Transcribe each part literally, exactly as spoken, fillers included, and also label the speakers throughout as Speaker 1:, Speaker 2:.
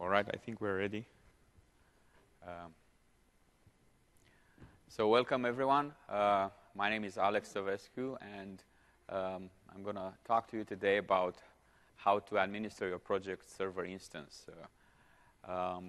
Speaker 1: All right, I think we're ready. Um, so welcome, everyone. Uh, my name is Alex Savescu, and um, I'm going to talk to you today about how to administer your project server instance. Uh, um,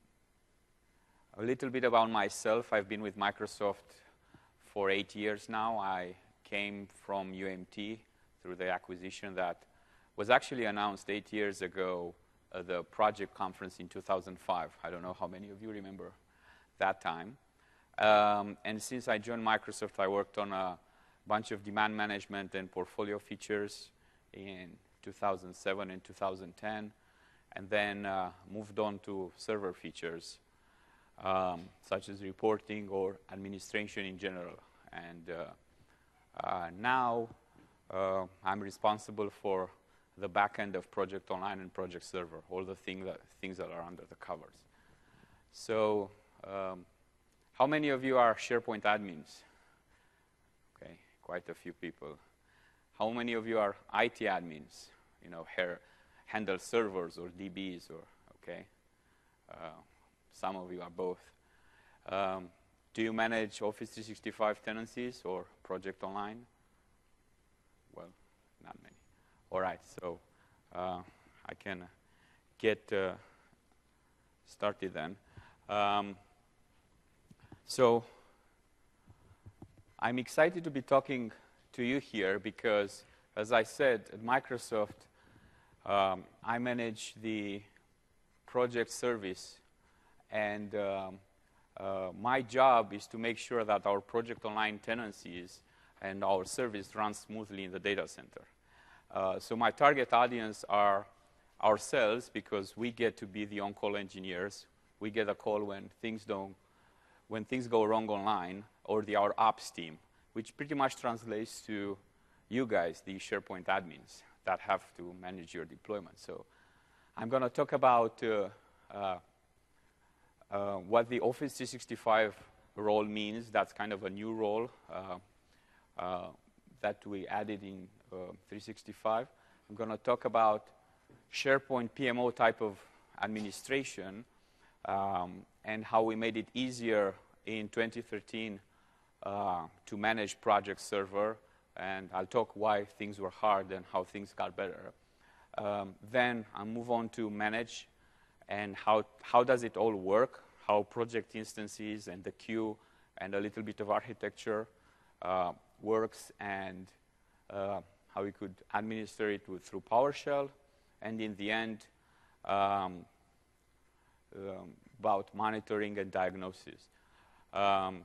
Speaker 1: a little bit about myself. I've been with Microsoft for eight years now. I came from U M T through the acquisition that was actually announced eight years ago at the project conference in two thousand five. I don't know how many of you remember that time. Um, and since I joined Microsoft, I worked on a bunch of demand management and portfolio features in two thousand seven and two thousand ten, and then uh, moved on to server features, um, such as reporting or administration in general. And uh, uh, now uh, I'm responsible for the back end of Project Online and Project Server, all the thing that, things that are under the covers. So um, how many of you are SharePoint admins? Okay, quite a few people. How many of you are I T admins? You know, hair, handle servers or D Bs, or okay? Uh, some of you are both. Um, do you manage Office three sixty-five tenancies or Project Online? Well, not many. All right, so uh, I can get uh, started then. Um, so I'm excited to be talking to you here because, as I said, at Microsoft, um, I manage the project service, and um, uh, my job is to make sure that our Project Online tenancies and our service runs smoothly in the data center. Uh, so my target audience are ourselves, because we get to be the on-call engineers. We get a call when things don't, when things go wrong online, or the our ops team, which pretty much translates to you guys, the SharePoint admins that have to manage your deployment. So I'm going to talk about uh, uh, uh, what the Office three sixty-five role means. That's kind of a new role uh, uh, that we added in Uh, three sixty-five. I'm going to talk about SharePoint P M O type of administration um, and how we made it easier in twenty thirteen uh, to manage Project Server, and I'll talk why things were hard and how things got better. Um, then I'll move on to manage and how, how does it all work, how project instances and the queue and a little bit of architecture uh, works, and uh, how we could administer it with, through PowerShell, and in the end, um, um, about monitoring and diagnosis. Um,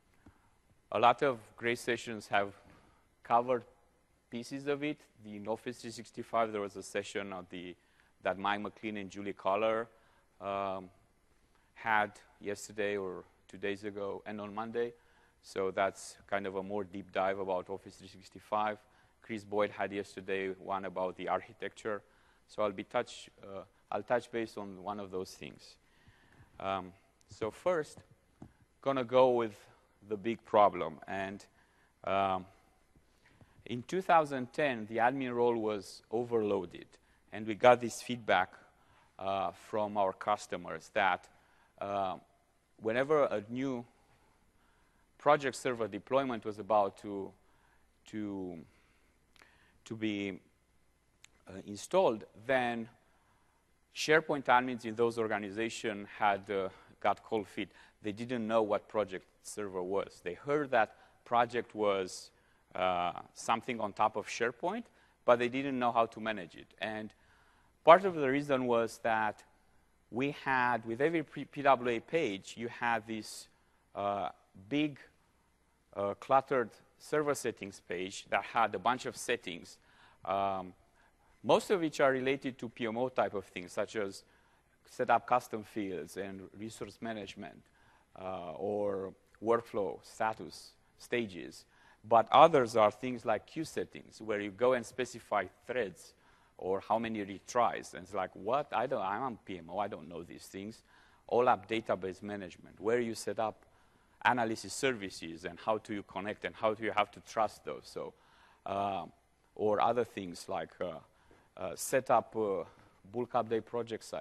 Speaker 1: a lot of great sessions have covered pieces of it. In Office three sixty-five, there was a session of the, that Mike McLean and Julie Collar um, had yesterday or two days ago, and on Monday. So that's kind of a more deep dive about Office three sixty-five. Chris Boyd had yesterday one about the architecture. So I'll be touch, uh, I'll touch base on one of those things. Um, so first, gonna go with the big problem. And um, in two thousand ten, the admin role was overloaded. And we got this feedback uh, from our customers that uh, whenever a new project server deployment was about to, to to be uh, installed, then SharePoint admins in those organizations had uh, got cold feet. They didn't know what project server was. They heard that project was uh, something on top of SharePoint, but they didn't know how to manage it. And part of the reason was that we had, with every P W A page, you had this uh, big uh, cluttered server settings page that had a bunch of settings, um, most of which are related to P M O type of things, such as set up custom fields and resource management, uh, or workflow, status, stages. But others are things like queue settings, where you go and specify threads or how many retries. And it's like, what? I don't, I'm on P M O, I don't know these things. All up database management, where you set up analysis services and how do you connect and how do you have to trust those. So, uh, or other things like uh, uh, set up uh, bulk update project sites.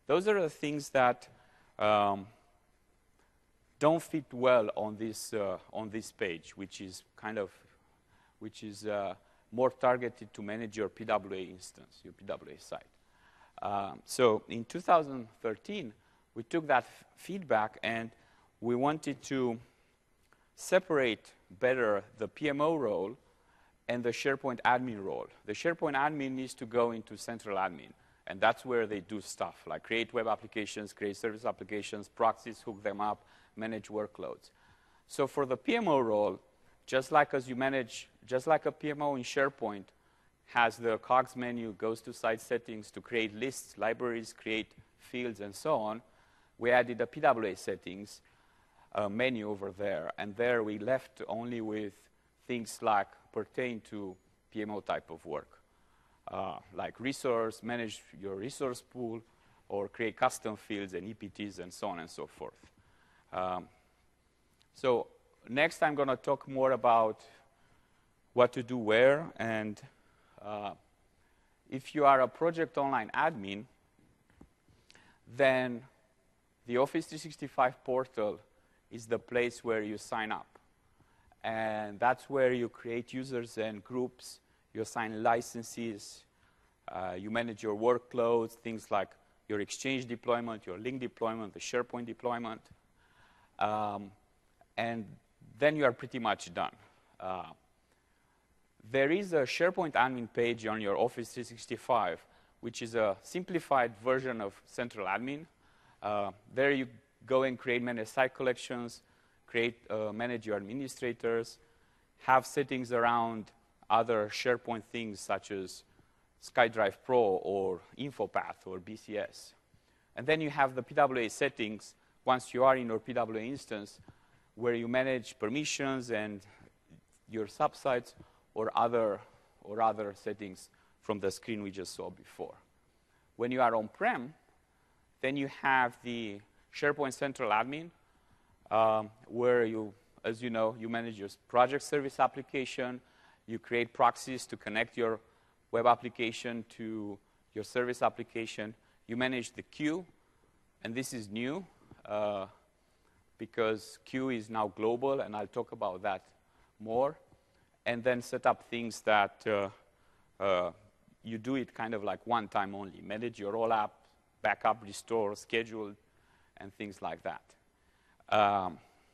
Speaker 1: those are the things that um, don't fit well on this uh, on this page, which is kind of which is uh, more targeted to manage your P W A instance, your P W A site. Um, so in two thousand thirteen, we took that f feedback and we wanted to separate better the P M O role and the SharePoint admin role. The SharePoint admin needs to go into central admin, and that's where they do stuff, like create web applications, create service applications, proxies, hook them up, manage workloads. So for the P M O role, just like as you manage, just like a P M O in SharePoint has the cogs menu, goes to site settings to create lists, libraries, create fields, and so on, we added a P W A settings uh, menu over there, and there we left only with things like pertain to P M O type of work, uh, like resource, manage your resource pool, or create custom fields and E P Ts and so on and so forth. Um, so next I'm going to talk more about what to do where, and uh, if you are a Project Online admin, then the Office three sixty-five portal is the place where you sign up. And that's where you create users and groups, you assign licenses, uh, you manage your workloads, things like your Exchange deployment, your Link deployment, the SharePoint deployment. Um, and then you are pretty much done. Uh, there is a SharePoint admin page on your Office three sixty-five, which is a simplified version of central admin. Uh, there you go and create manage site collections, create, uh, manage your administrators, have settings around other SharePoint things such as SkyDrive Pro or InfoPath or B C S. And then you have the P W A settings once you are in your P W A instance where you manage permissions and your subsites or other, or other settings from the screen we just saw before. When you are on-prem, then you have the SharePoint Central Admin, um, where you, as you know, you manage your project service application, you create proxies to connect your web application to your service application, you manage the queue, and this is new uh, because queue is now global, and I'll talk about that more, and then set up things that uh, uh, you do it kind of like one time only, manage your all app, backup, restore, schedule, and things like that. Um,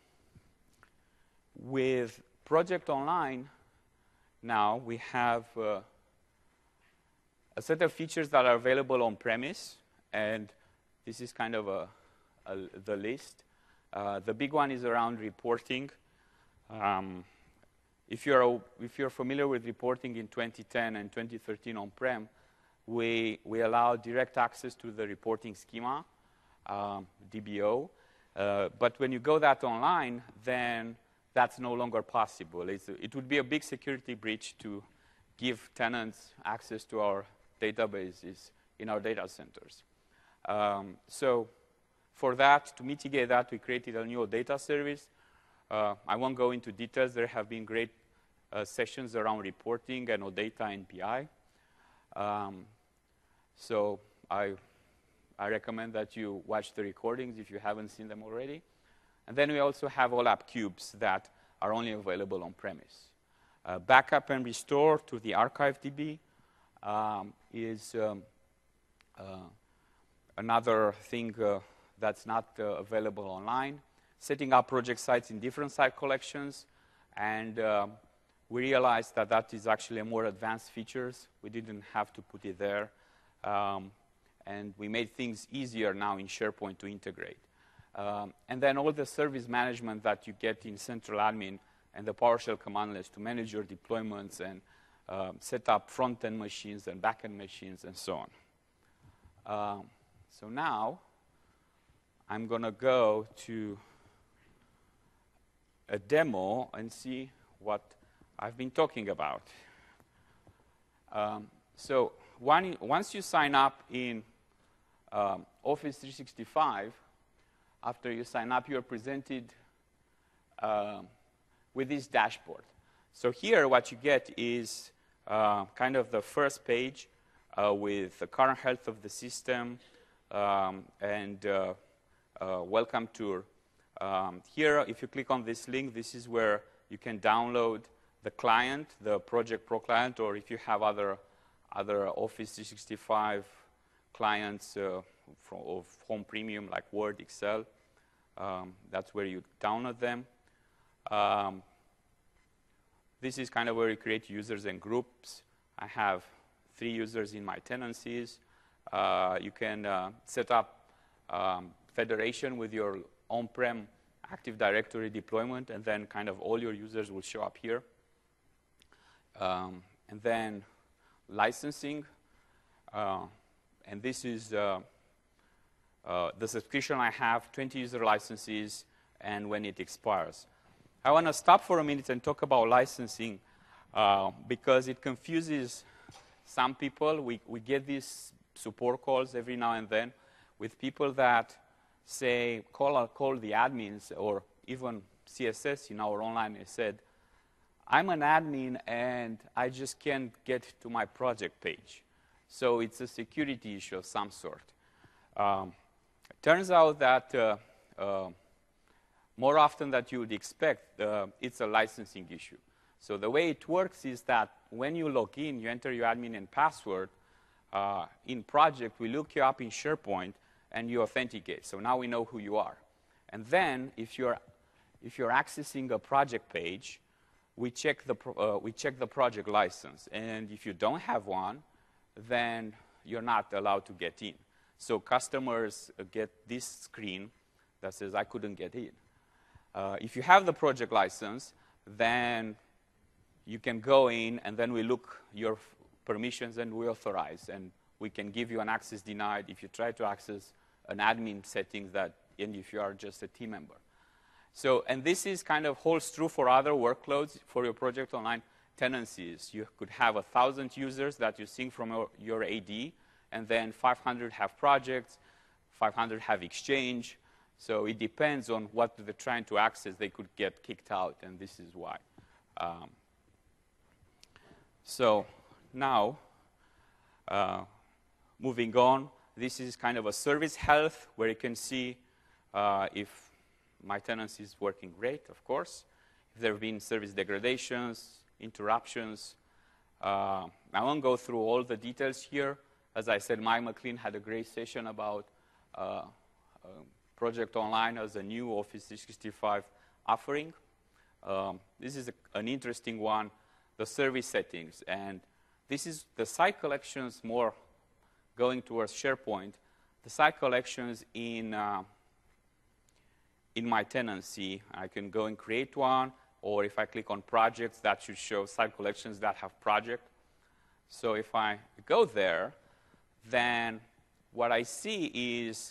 Speaker 1: with Project Online, now we have uh, a set of features that are available on-premise, and this is kind of a, a, the list. Uh, the big one is around reporting. Um, if, you're, if you're familiar with reporting in twenty ten and twenty thirteen on-prem, we, we allow direct access to the reporting schema, um, D B O. Uh, but when you go that online, then that's no longer possible. It's, it would be a big security breach to give tenants access to our databases in our data centers. Um, so for that, to mitigate that, we created a new data service. Uh, I won't go into details. There have been great uh, sessions around reporting and OData and P I. Um, so I, I recommend that you watch the recordings if you haven't seen them already. And then we also have OLAP cubes that are only available on premise. Uh, backup and restore to the ArchiveDB um, is um, uh, another thing uh, that's not uh, available online. Setting up project sites in different site collections, and uh, we realized that that is actually a more advanced features. We didn't have to put it there, um, and we made things easier now in SharePoint to integrate. Um, and then all the service management that you get in Central Admin and the PowerShell command list to manage your deployments and um, set up front-end machines and back-end machines and so on. Um, so now I'm going to go to a demo and see what I've been talking about. Um, so one, once you sign up in um, Office three sixty-five, after you sign up, you're presented uh, with this dashboard. So here what you get is uh, kind of the first page uh, with the current health of the system, um, and uh, uh, welcome tour. Um, here, if you click on this link, this is where you can download the client, the Project Pro client, or if you have other other Office three sixty-five clients uh, from, of Home Premium like Word, Excel, um, that's where you download them. Um, this is kind of where you create users and groups. I have three users in my tenancies. Uh, you can uh, set up um, federation with your on-prem Active Directory deployment, and then kind of all your users will show up here. Um, and then licensing, uh, and this is uh, uh, the subscription I have, twenty user licenses, and when it expires. I want to stop for a minute and talk about licensing uh, because it confuses some people. We, we get these support calls every now and then with people that say, call, call the admins, or even C S S in our online, they said, I'm an admin and I just can't get to my project page. So it's a security issue of some sort. Um, it turns out that uh, uh, more often than you would expect, uh, it's a licensing issue. So the way it works is that when you log in, you enter your admin and password. Uh, in project, we look you up in SharePoint, and you authenticate. So now we know who you are. And then, if you're, if you're accessing a project page, we check, the pro uh, we check the project license. And if you don't have one, then you're not allowed to get in. So customers uh, get this screen that says, I couldn't get in. Uh, if you have the project license, then you can go in, and then we look your permissions, and we authorize. And we can give you an access denied if you try to access an admin settings, that, and if you are just a team member. So, and this is kind of holds true for other workloads for your Project Online tenancies. You could have a thousand users that you sync from your, your A D, and then five hundred have projects, five hundred have Exchange. So it depends on what they're trying to access. They could get kicked out, and this is why. Um, so now, uh, moving on, this is kind of a service health where you can see uh, if my tenancy is working great, of course, if there have been service degradations, interruptions. Uh, I won't go through all the details here. As I said, Mike McLean had a great session about uh, uh, Project Online as a new Office three sixty-five offering. Um, this is a, an interesting one, the service settings. And this is the site collections more going towards SharePoint. The site collections in, uh, in my tenancy, I can go and create one, or if I click on projects, that should show site collections that have project. So if I go there, then what I see is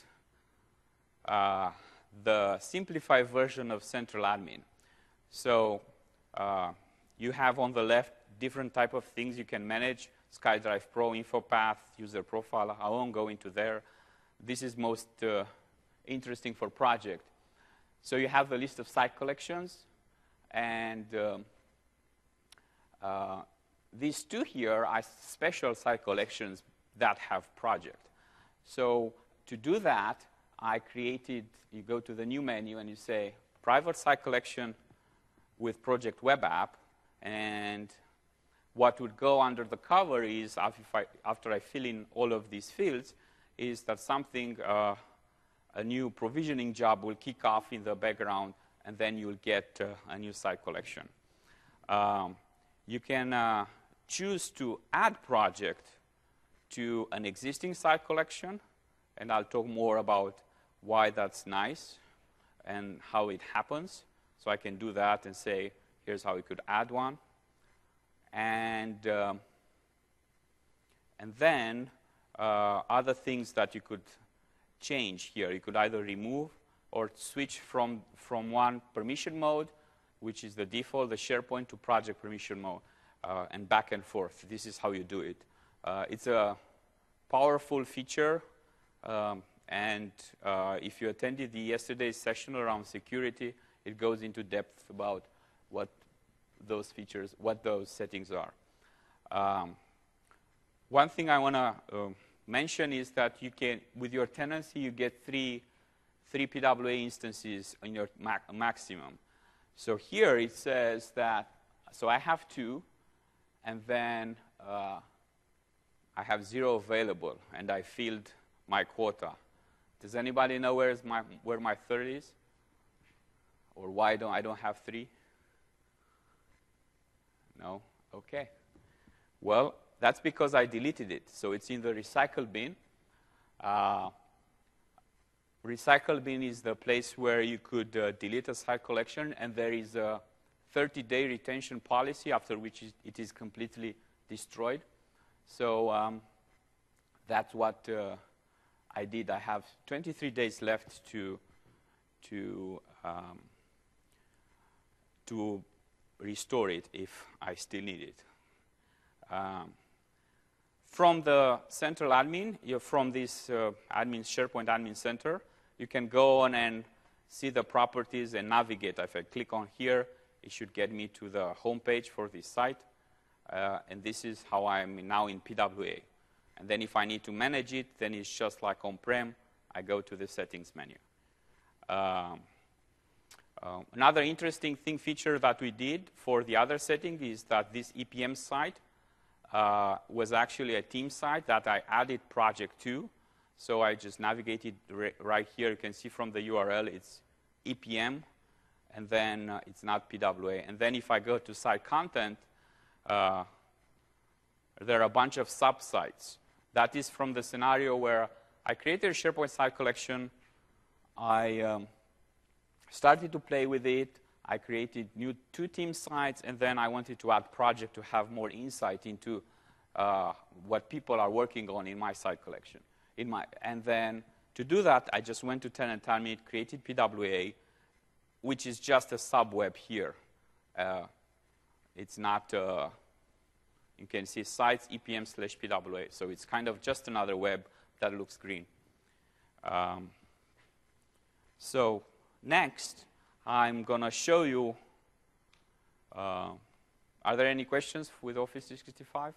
Speaker 1: uh, the simplified version of Central Admin. So uh, you have on the left different type of things you can manage: SkyDrive Pro, InfoPath, user profile. I won't go into there. This is most uh, interesting for project. So you have the list of site collections, and um, uh, these two here are special site collections that have project. So to do that, I created, you go to the new menu and you say private site collection with Project Web App, and what would go under the cover is, after I fill in all of these fields, is that something, uh, a new provisioning job will kick off in the background, and then you'll get uh, a new site collection. Um, you can uh, choose to add project to an existing site collection, and I'll talk more about why that's nice and how it happens. So I can do that and say, here's how we could add one. And, um, and then uh, other things that you could change here. You could either remove or switch from, from one permission mode, which is the default, the SharePoint, to project permission mode, uh, and back and forth. This is how you do it. Uh, it's a powerful feature, um, and uh, if you attended the yesterday's session around security, it goes into depth about what those features, what those settings are. Um, one thing I want to uh, mention is that you can, with your tenancy, you get three, three P W A instances in your ma maximum. So here it says that, so I have two, and then uh, I have zero available, and I filled my quota. Does anybody know where, is my, where my third is? Or why don't I don't have three? No? Okay. Well, that's because I deleted it. So it's in the recycle bin. Uh, recycle bin is the place where you could uh, delete a site collection, and there is a thirty day retention policy after which it is completely destroyed. So um, that's what uh, I did. I have twenty-three days left to to um, to restore it if I still need it. Um, from the central admin, you're from this uh, admin SharePoint Admin Center, you can go on and see the properties and navigate. If I click on here, it should get me to the home page for this site. Uh, and this is how I'm now in P W A. And then if I need to manage it, then it's just like on-prem. I go to the settings menu. Um, uh, another interesting thing feature that we did for the other setting is that this E P M site uh, was actually a team site that I added project to. So I just navigated right here. You can see from the U R L, it's E P M, and then uh, it's not P W A. And then if I go to site content, uh, there are a bunch of sub-sites. That is from the scenario where I created a SharePoint site collection. I um, started to play with it. I created new two team sites, and then I wanted to add project to have more insight into uh, what people are working on in my site collection. In my, and then to do that, I just went to Tenant Admin, created P W A, which is just a sub-web here. Uh, it's not, uh, you can see sites E P M slash P W A. So it's kind of just another web that looks green. Um, so next, I'm going to show you, uh, are there any questions with Office three sixty-five?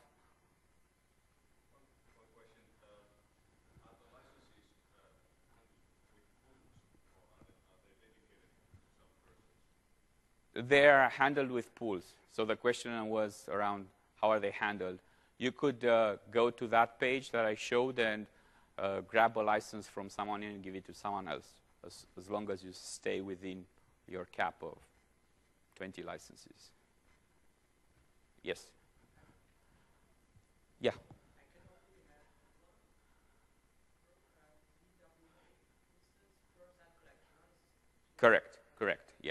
Speaker 1: They're handled with pools. So the question was around how are they handled. You could uh, go to that page that I showed and uh, grab a license from someone and give it to someone else, as, as long as you stay within your cap of twenty licenses. Yes? Yeah. Correct, correct, yeah.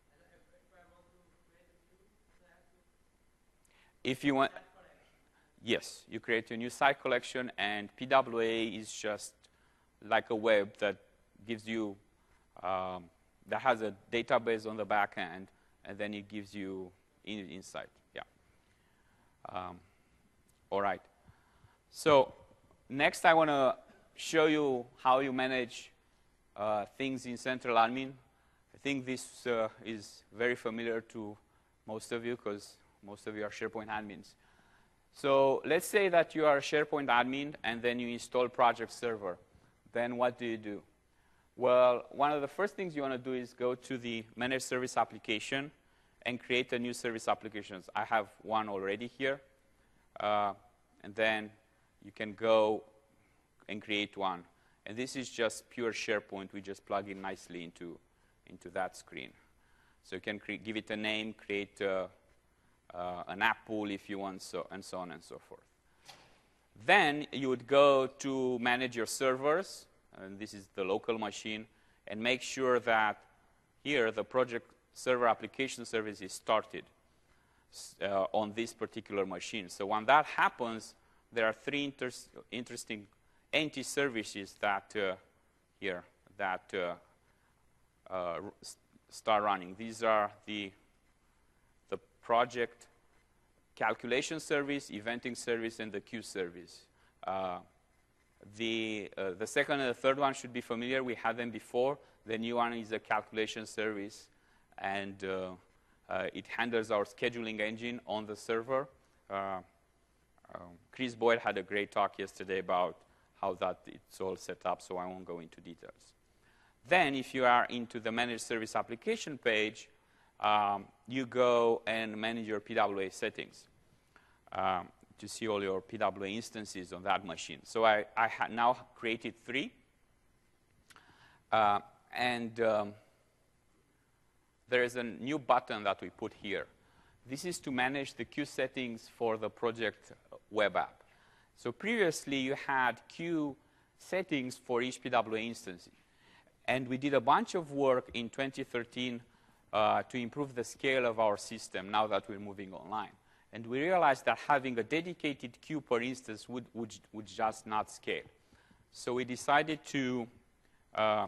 Speaker 1: If you want, yes, you create a new site collection, and P W A is just like a web that gives you, um, that has a database on the back end, and then it gives you in, insight. Yeah. Um, all right. So next, I want to show you how you manage uh, things in Central Admin. I think this uh, is very familiar to most of you because most of you are SharePoint admins. So let's say that you are a SharePoint admin and then you install Project Server. Then what do you do? Well, one of the first things you want to do is go to the Managed Service application and create a new service applications. I have one already here. Uh, and then you can go and create one. And this is just pure SharePoint. We just plug in nicely into, into that screen. So you can give it a name, create a, Uh, an app pool if you want, so, and so on and so forth. Then you would go to manage your servers, and this is the local machine, and make sure that here the project server application service is started uh, on this particular machine. So when that happens, there are three inter interesting empty services that uh, here that uh, uh, start running. These are the project calculation service, eventing service, and the queue service. Uh, the, uh, the second and the third one should be familiar. We had them before. The new one is a calculation service, and uh, uh, it handles our scheduling engine on the server. Uh, um, Chris Boyd had a great talk yesterday about how that it's all set up, so I won't go into details. Then, if you are into the Managed Service Application page, um, you go and manage your P W A settings um, to see all your P W A instances on that machine. So I, I ha now created three. Uh, and um, there is a new button that we put here. This is to manage the queue settings for the project web app. So previously, you had queue settings for each P W A instance. And we did a bunch of work in twenty thirteen uh, to improve the scale of our system now that we're moving online. And we realized that having a dedicated queue per instance would, would, would just not scale. So we decided to uh,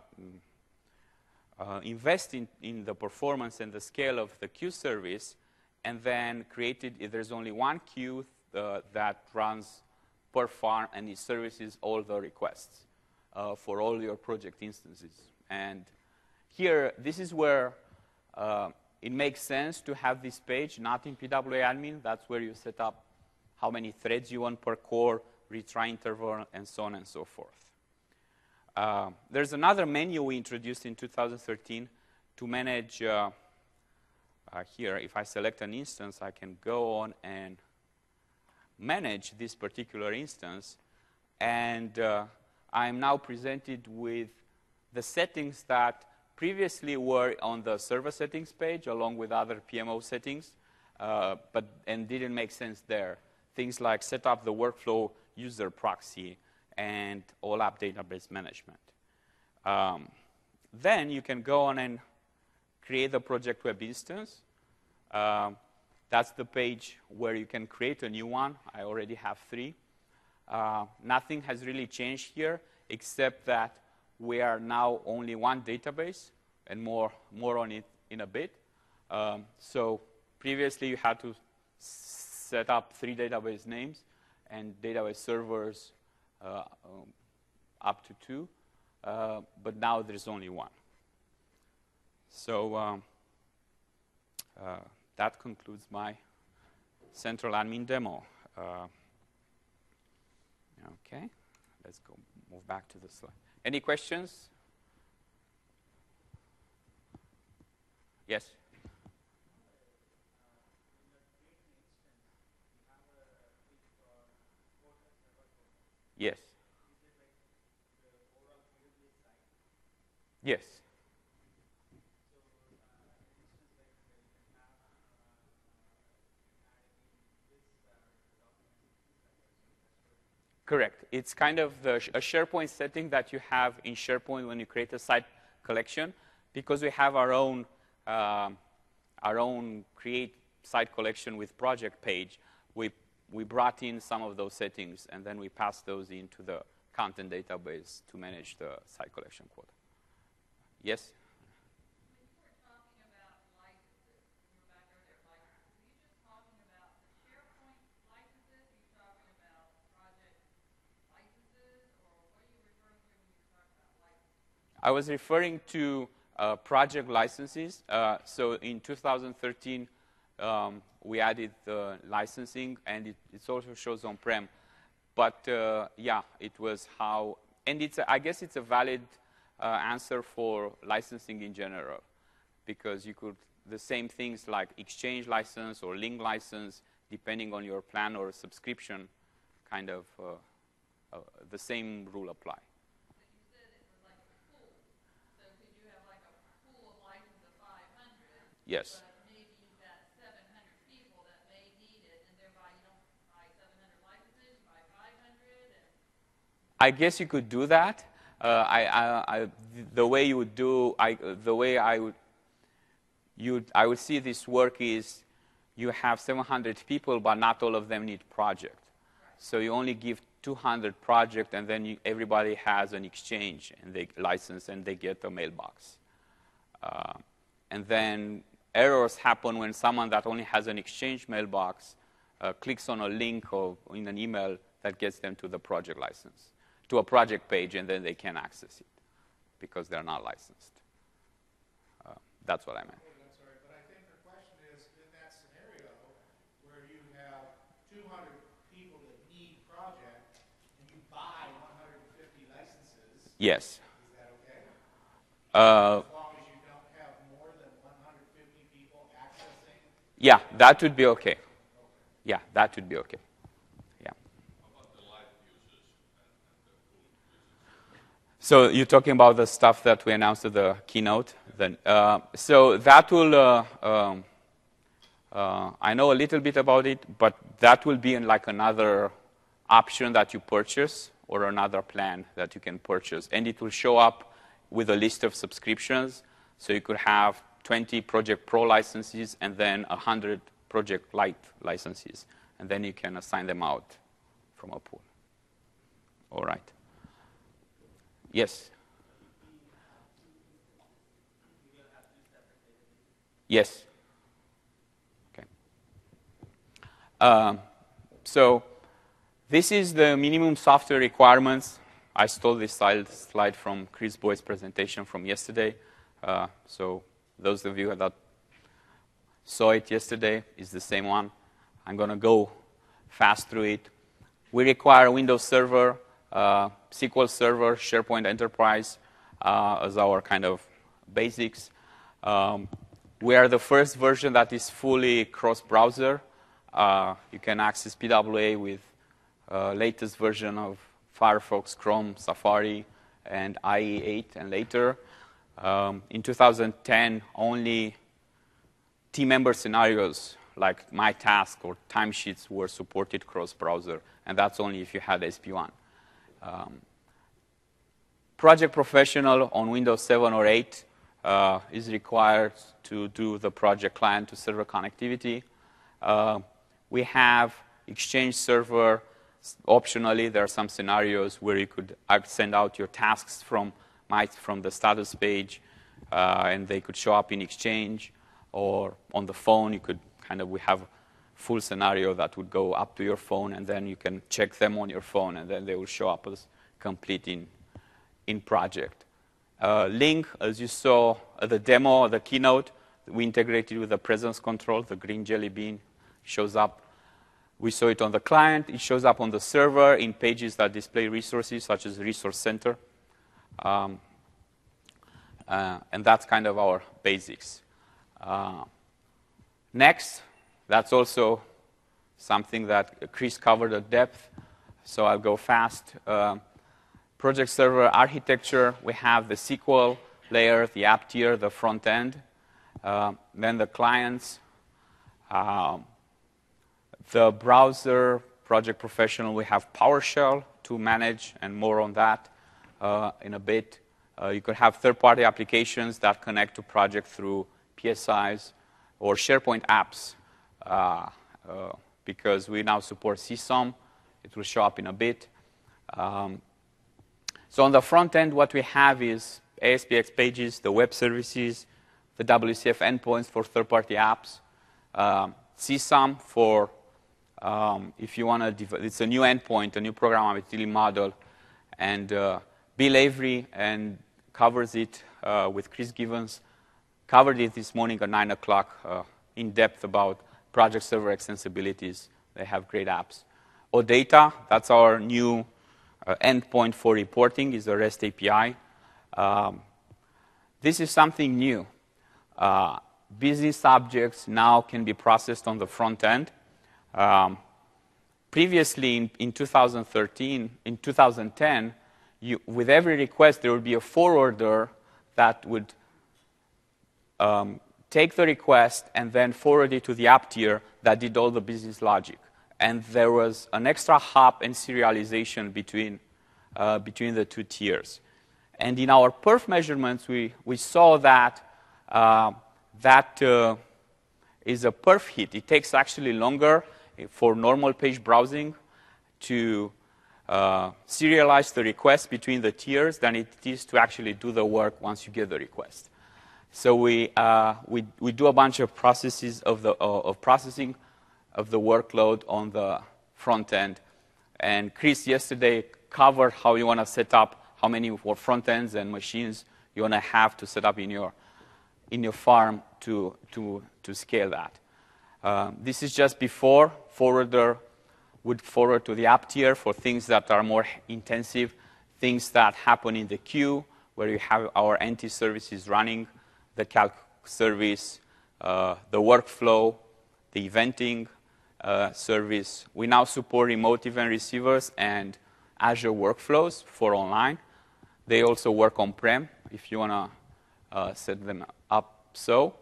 Speaker 1: uh, invest in, in the performance and the scale of the queue service, and then created, if there's only one queue uh, that runs per farm, and it services all the requests uh, for all your project instances. And here, this is where uh, it makes sense to have this page, not in P W A admin. That's where you set up how many threads you want per core, retry interval, and so on and so forth. Uh, there's another menu we introduced in two thousand thirteen to manage uh, uh, here. If I select an instance, I can go on and manage this particular instance. And uh, I'm now presented with the settings that previously were on the server settings page, along with other P M O settings, uh, but and didn't make sense there. Things like set up the workflow user proxy and all app database management. Um, then you can go on and create the project web instance. Um, that's the page where you can create a new one. I already have three. Uh, nothing has really changed here, except that we are now only one database, and more, more on it in a bit. Um, so previously, you had to set up three database names and database servers uh, um, up to two, uh, but now there's only one. So um, uh, that concludes my central admin demo. Uh, okay, let's go move back to the slide. Any questions? Yes? Yes. Yes. Correct. It's kind of the sh a SharePoint setting that you have in SharePoint when you create a site collection, because we have our own um, our own create site collection with project page. We we brought in some of those settings, and then we passed those into the content database to manage the site collection quota. Yes. I was referring to uh, project licenses. Uh, so in two thousand thirteen, um, we added the licensing, and it, it also shows on-prem. But uh, yeah, it was how, and it's a, I guess it's a valid uh, answer for licensing in general, because you could, the same things like exchange license or link license, depending on your plan or subscription, kind of uh, uh, the same rule apply. Yes.
Speaker 2: But maybe you've got seven hundred people that may need it, and thereby you don't buy seven hundred licenses, you buy five hundred. And
Speaker 1: I guess you could do that. Uh, I, I, I, the way you would do, I, the way I would, you, I would see this work is, you have seven hundred people, but not all of them need project. Right. So you only give two hundred project, and then you, everybody has an exchange and they license, and they get a mailbox. Uh, and then errors happen when someone that only has an exchange mailbox uh, clicks on a link or in an email that gets them to the project license, to a project page, and then they can't access it because they're not licensed. Uh, that's what I meant.
Speaker 3: I'm sorry, but I think the question is, in that scenario where you have two hundred people that need project and you buy one hundred
Speaker 1: Yes.
Speaker 3: Is that okay?
Speaker 1: Uh,
Speaker 3: As long as you don't have more than one hundred fifty people accessing?
Speaker 1: yeah, that would be okay. Yeah, that would be okay. Yeah. So you're talking about the stuff that we announced at the keynote. Then, uh, so that will. Uh, um, uh, I know a little bit about it, but that will be in like another option that you purchase or another plan that you can purchase, and it will show up with a list of subscriptions. So you could have twenty Project Pro licenses and then one hundred Project Lite licenses, and then you can assign them out from a pool. All right. Yes. Yes. Okay. Um, so this is the minimum software requirements. I stole this slide, slide from Chris Boyd's presentation from yesterday. Uh, so those of you that saw it yesterday is the same one. I'm going to go fast through it. We require Windows Server, uh, S Q L Server, SharePoint Enterprise uh, as our kind of basics. Um, we are the first version that is fully cross-browser. Uh, you can access P W A with uh, latest version of Firefox, Chrome, Safari, and I E eight and later. Um, in two thousand ten, only team member scenarios like My Task or timesheets were supported cross-browser, and that's only if you had S P one. Um, Project Professional on Windows seven or eight uh, is required to do the project client to server connectivity. Uh, we have Exchange Server. Optionally, there are some scenarios where you could send out your tasks from from the status page, uh, and they could show up in Exchange, or on the phone. You could kind of we have a full scenario that would go up to your phone, and then you can check them on your phone, and then they will show up as complete in in project. Uh, Link, as you saw at the demo, the keynote, we integrated with the presence control. The green jelly bean shows up. We saw it on the client. It shows up on the server in pages that display resources, such as Resource Center. Um, uh, and that's kind of our basics. Uh, next, that's also something that Chris covered at depth, so I'll go fast. Uh, Project Server architecture, we have the S Q L layer, the app tier, the front end, uh, then the clients. Um, The browser, Project Professional, we have PowerShell to manage, and more on that uh, in a bit. Uh, you could have third-party applications that connect to project through P S Is or SharePoint apps, uh, uh, because we now support C S O M. It will show up in a bit. Um, so on the front end, what we have is A S P X pages, the web services, the W C F endpoints for third-party apps, um, C S O M for Um, if you want to, it's a new endpoint, a new programmability model, and uh, Bill Avery and covers it uh, with Chris Givens, covered it this morning at nine o'clock uh, in depth about project server extensibilities. They have great apps. OData, that's our new uh, endpoint for reporting, is a REST A P I. Um, this is something new. Uh, business objects now can be processed on the front end. Um, previously, in, in two thousand thirteen, in two thousand ten, you, with every request, there would be a forwarder that would um, take the request and then forward it to the app tier that did all the business logic. And there was an extra hop and serialization between, uh, between the two tiers. And in our perf measurements, we, we saw that uh, that uh, is a perf hit. It takes actually longer for normal page browsing to uh, serialize the request between the tiers than it is to actually do the work once you get the request. So we uh, we we do a bunch of processes of the uh, of processing of the workload on the front end, and Chris yesterday covered how you want to set up how many front ends and machines you want to have to set up in your in your farm to to to scale that. Uh, this is just before forwarder would forward to the app tier for things that are more intensive, things that happen in the queue, where you have our N T services running, the calc service, uh, the workflow, the eventing uh, service. We now support remote event receivers and Azure workflows for online. They also work on-prem if you want to uh, set them up so.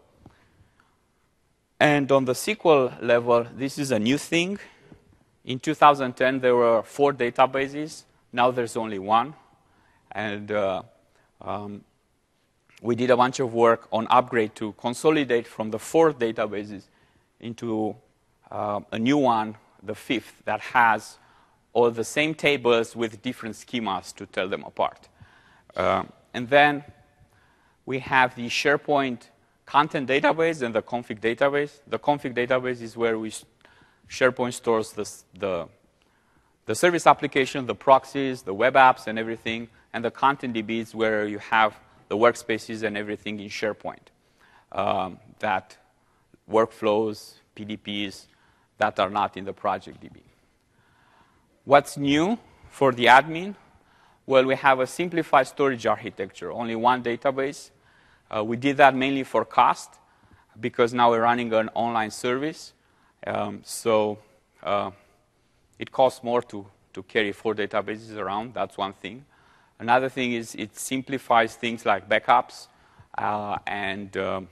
Speaker 1: And on the S Q L level, this is a new thing. In two thousand ten, there were four databases. Now there's only one. And uh, um, we did a bunch of work on upgrade to consolidate from the four databases into uh, a new one, the fifth, that has all the same tables with different schemas to tell them apart. Uh, and then we have the SharePoint content database and the config database. The config database is where we SharePoint stores the, the, the service application, the proxies, the web apps, and everything. And the content D B is where you have the workspaces and everything in SharePoint. Um, that workflows, P D Ps, that are not in the project D B. What's new for the admin? Well, we have a simplified storage architecture, only one database. Uh, we did that mainly for cost, because now we're running an online service. Um, so uh, it costs more to, to carry four databases around. That's one thing. Another thing is it simplifies things like backups uh, and, um,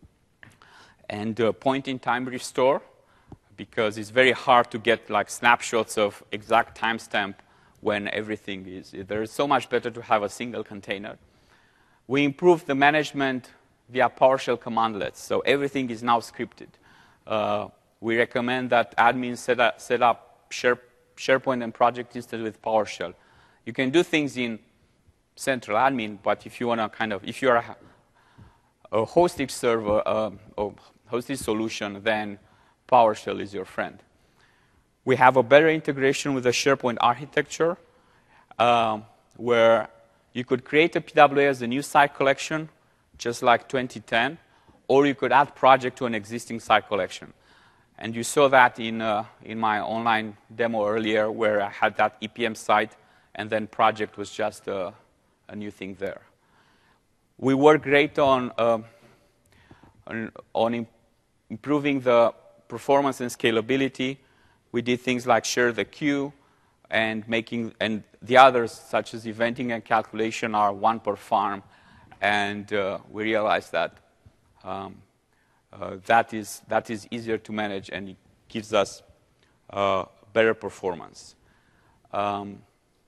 Speaker 1: and uh, point-in-time restore, because it's very hard to get like snapshots of exact timestamp when everything is. There's so much better to have a single container. We improved the management via PowerShell commandlets, so everything is now scripted. Uh, we recommend that admins set up, set up Share, SharePoint and project instance with PowerShell. You can do things in central admin, but if you want to kind of, if you're a, a hosted server uh, or hosted solution, then PowerShell is your friend. We have a better integration with the SharePoint architecture, um, where you could create a P W A as a new site collection, just like twenty ten, or you could add project to an existing site collection. And you saw that in, uh, in my online demo earlier, where I had that E P M site, and then project was just a, a new thing there. We work great on, uh, on, on improving the performance and scalability. We did things like share the queue, and making, and the others, such as eventing and calculation, are one per farm. And uh, we realized that um, uh, that is that is easier to manage, and it gives us uh, better performance. Um,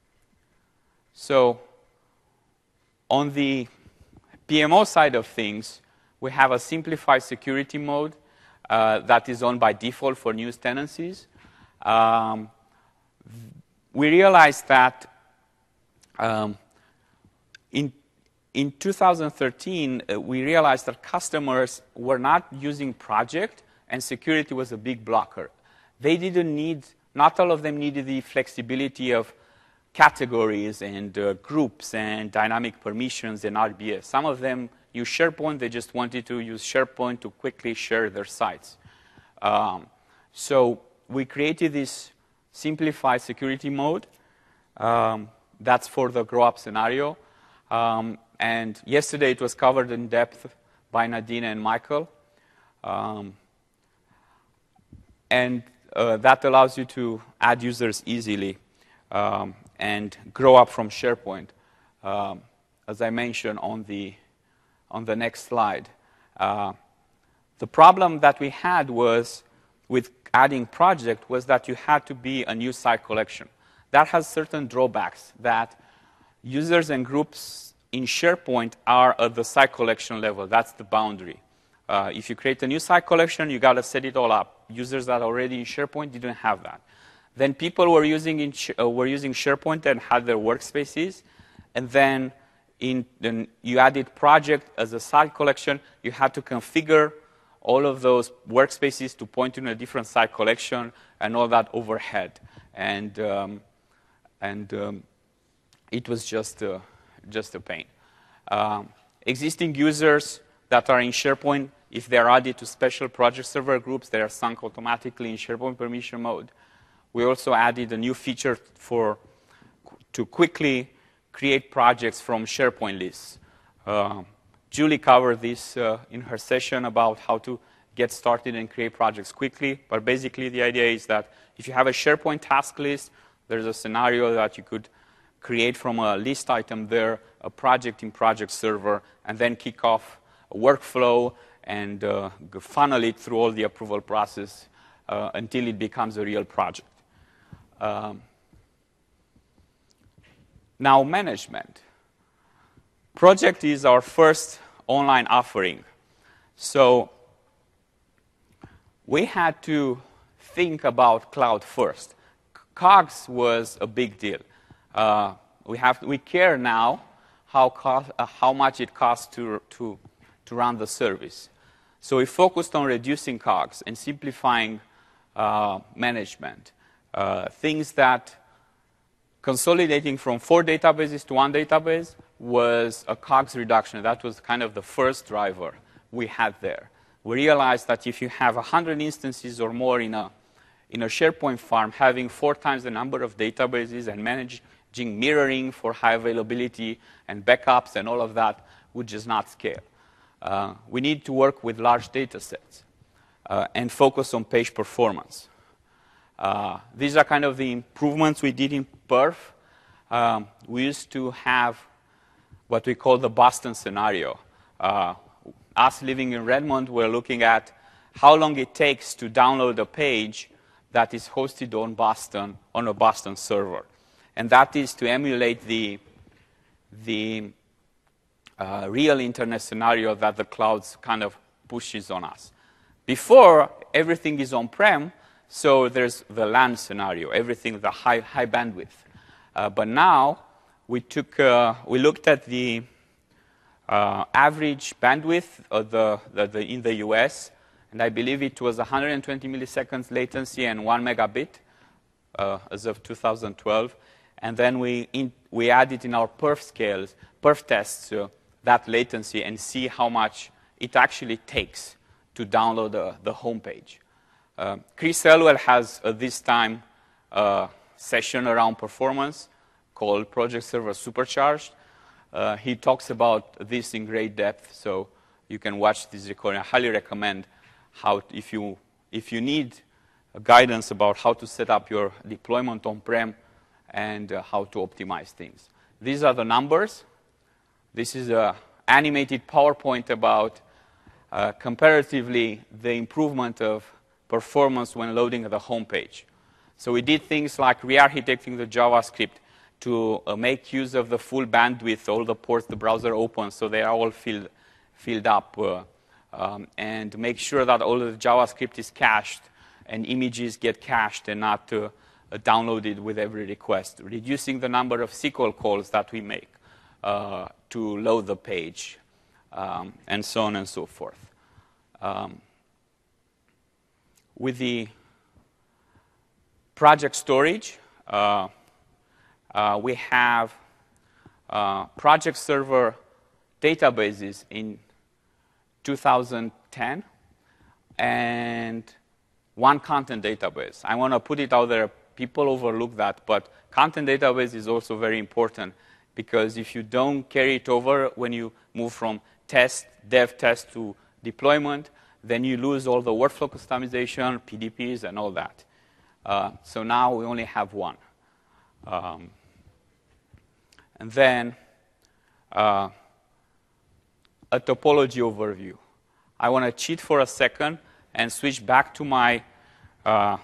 Speaker 1: so on the P M O side of things, we have a simplified security mode uh, that is on by default for news tenancies. Um, we realized that um, in, in two thousand thirteen, uh, we realized that customers were not using project, and security was a big blocker. They didn't need, not all of them needed the flexibility of categories and uh, groups and dynamic permissions and R B S. Some of them use SharePoint. They just wanted to use SharePoint to quickly share their sites. Um, so we created this simplified security mode. Um, that's for the grow-up scenario. Um, and yesterday it was covered in depth by Nadine and Michael. Um, and uh, that allows you to add users easily um, and grow up from SharePoint, um, as I mentioned on the, on the next slide. Uh, the problem that we had was with adding project was that you had to be a new site collection. That has certain drawbacks, that users and groups in SharePoint are at the site collection level. That's the boundary. Uh, if you create a new site collection, you got to set it all up. Users that are already in SharePoint didn't have that. Then people were using, in, uh, were using SharePoint and had their workspaces. And then, in, then you added project as a site collection. You had to configure all of those workspaces to point in a different site collection and all that overhead. And, um, and um, it was just a, just a pain. Um, existing users that are in SharePoint, if they're added to special project server groups, they are sunk automatically in SharePoint permission mode. We also added a new feature for to quickly create projects from SharePoint lists. Uh, Julie covered this uh, in her session about how to get started and create projects quickly. But basically, the idea is that if you have a SharePoint task list, there's a scenario that you could create from a list item there, a project in Project Server, and then kick off a workflow and uh, funnel it through all the approval process uh, until it becomes a real project. Um, now, management. Project is our first online offering. So we had to think about cloud first. COGS was a big deal. Uh, we, have, we care now how, cost, uh, how much it costs to, to, to run the service. So we focused on reducing COGS and simplifying uh, management. Uh, things that consolidating from four databases to one database was a COGS reduction. That was kind of the first driver we had there. We realized that if you have one hundred instances or more in a, in a SharePoint farm, having four times the number of databases and managing mirroring for high availability and backups and all of that would just not scale. Uh, we need to work with large data sets uh, and focus on page performance. Uh, these are kind of the improvements we did in Perf. Um, we used to have what we call the Boston scenario. Uh, us living in Redmond, we're looking at how long it takes to download a page that is hosted on Boston, on a Boston server. And that is to emulate the, the uh, real internet scenario that the cloud kind of pushes on us. Before, everything is on-prem, so there's the LAN scenario, everything, the high, high bandwidth. Uh, but now, we, took, uh, we looked at the uh, average bandwidth of the, the, the, in the U S, and I believe it was one hundred twenty milliseconds latency and one megabit uh, as of two thousand twelve. And then we, in, we added in our perf scales, perf tests, uh, that latency and see how much it actually takes to download the, the home page. Uh, Chris Elwell has, at this time, a session around performance called Project Server Supercharged. Uh, he talks about this in great depth, so you can watch this recording. I highly recommend how, if you, if you need guidance about how to set up your deployment on-prem and uh, how to optimize things. These are the numbers. This is an animated PowerPoint about uh, comparatively the improvement of performance when loading the home page. So we did things like re-architecting the JavaScript to uh, make use of the full bandwidth, all the ports the browser opens, so they are all filled, filled up, uh, um, and make sure that all of the JavaScript is cached and images get cached and not uh, uh, downloaded with every request, reducing the number of S Q L calls that we make uh, to load the page, um, and so on and so forth. Um, with the project storage, uh, uh, we have uh, project server databases in two thousand ten and one content database. I want to put it out there. People overlook that, but content database is also very important because if you don't carry it over when you move from test, dev test to deployment, then you lose all the workflow customization, P D Ps, and all that. Uh, so now we only have one. Um, and then uh, a topology overview. I want to cheat for a second and switch back to my uh,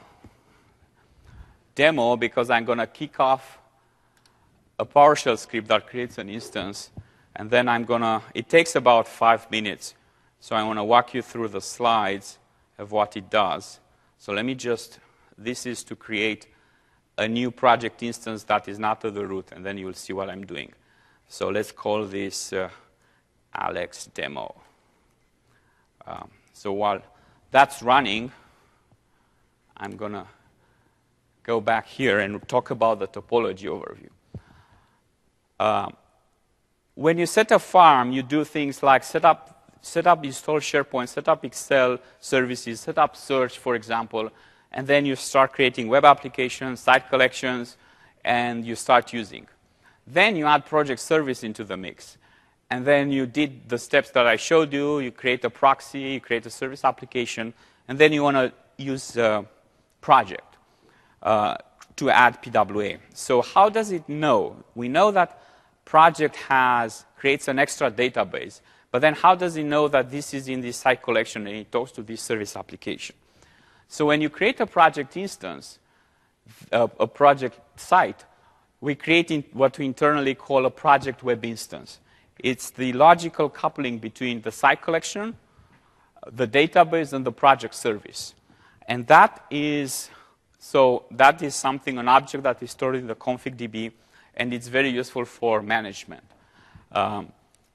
Speaker 1: demo because I'm going to kick off a PowerShell script that creates an instance. And then I'm going to, it takes about five minutes. So I want to walk you through the slides of what it does. So let me just, this is to create a new project instance that is not at the root, and then you will see what I'm doing. So let's call this uh, Alex demo. Um, so while that's running, I'm going to go back here and talk about the topology overview. Um, when you set a farm, you do things like set up, set up, install SharePoint, set up Excel services, set up search, for example, and then you start creating web applications, site collections, and you start using. Then you add project service into the mix. And then you did the steps that I showed you. You create a proxy, you create a service application, and then you want to use uh, project uh, to add P W A. So how does it know? We know that project has creates an extra database, but then how does it know that this is in this site collection and it talks to this service application? So when you create a project instance, a, a project site, we create in what we internally call a project web instance. It's the logical coupling between the site collection, the database, and the project service. And that is, so that is something, an object that is stored in the config D B, and it's very useful for management. Um,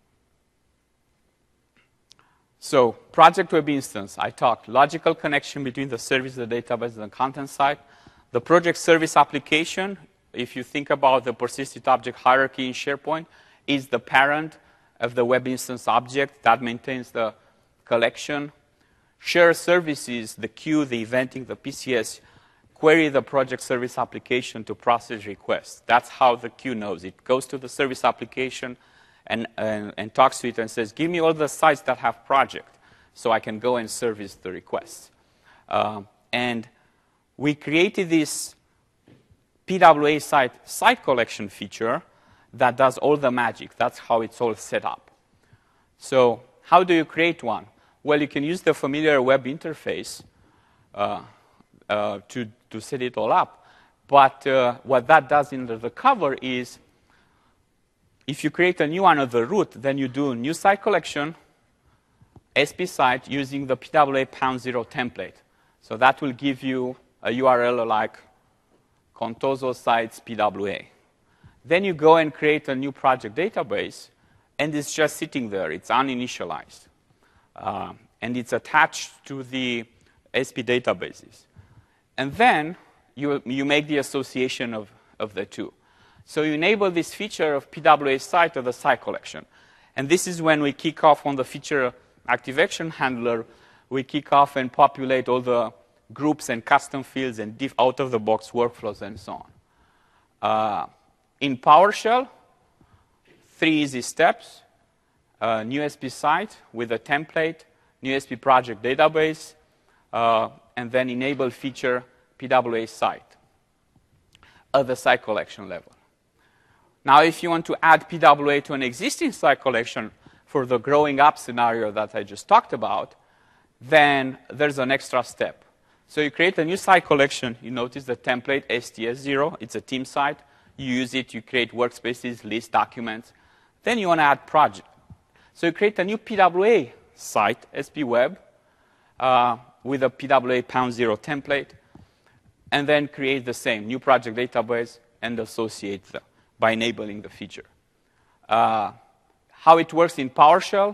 Speaker 1: so project web instance, I talked, logical connection between the service, the database, and the content side. The project service application, if you think about the persistent object hierarchy in SharePoint, is the parent of the web instance object that maintains the collection. Share services, the queue, the eventing, the P C S, query the project service application to process requests. That's how the queue knows. It goes to the service application and, and, and talks to it and says, give me all the sites that have project so I can go and service the requests. Uh, and we created this P W A site, site collection feature that does all the magic. That's how it's all set up. So how do you create one? Well, you can use the familiar web interface uh, uh, to, to set it all up. But uh, what that does under the cover is, if you create a new one at the root, then you do new site collection, S P site, using the P W A pound zero template. So that will give you a U R L like Contoso sites P W A. Then you go and create a new project database, and it's just sitting there. It's uninitialized. Uh, and it's attached to the S P databases. And then you, you make the association of, of the two. So you enable this feature of P W A site or the site collection. And this is when we kick off on the feature activation handler. We kick off and populate all the groups and custom fields and diff out-of-the-box workflows and so on. Uh, in PowerShell, three easy steps. Uh, new S P site with a template, new S P project database, uh, and then enable feature P W A site at the site collection level. Now, if you want to add P W A to an existing site collection for the growing up scenario that I just talked about, then there's an extra step. So you create a new site collection. You notice the template S T S zero. It's a team site. You use it. You create workspaces, list documents. Then you want to add project. So you create a new P W A site, S P Web, uh, with a P W A pound zero template, and then create the same new project database and associate them by enabling the feature. Uh, how it works in PowerShell,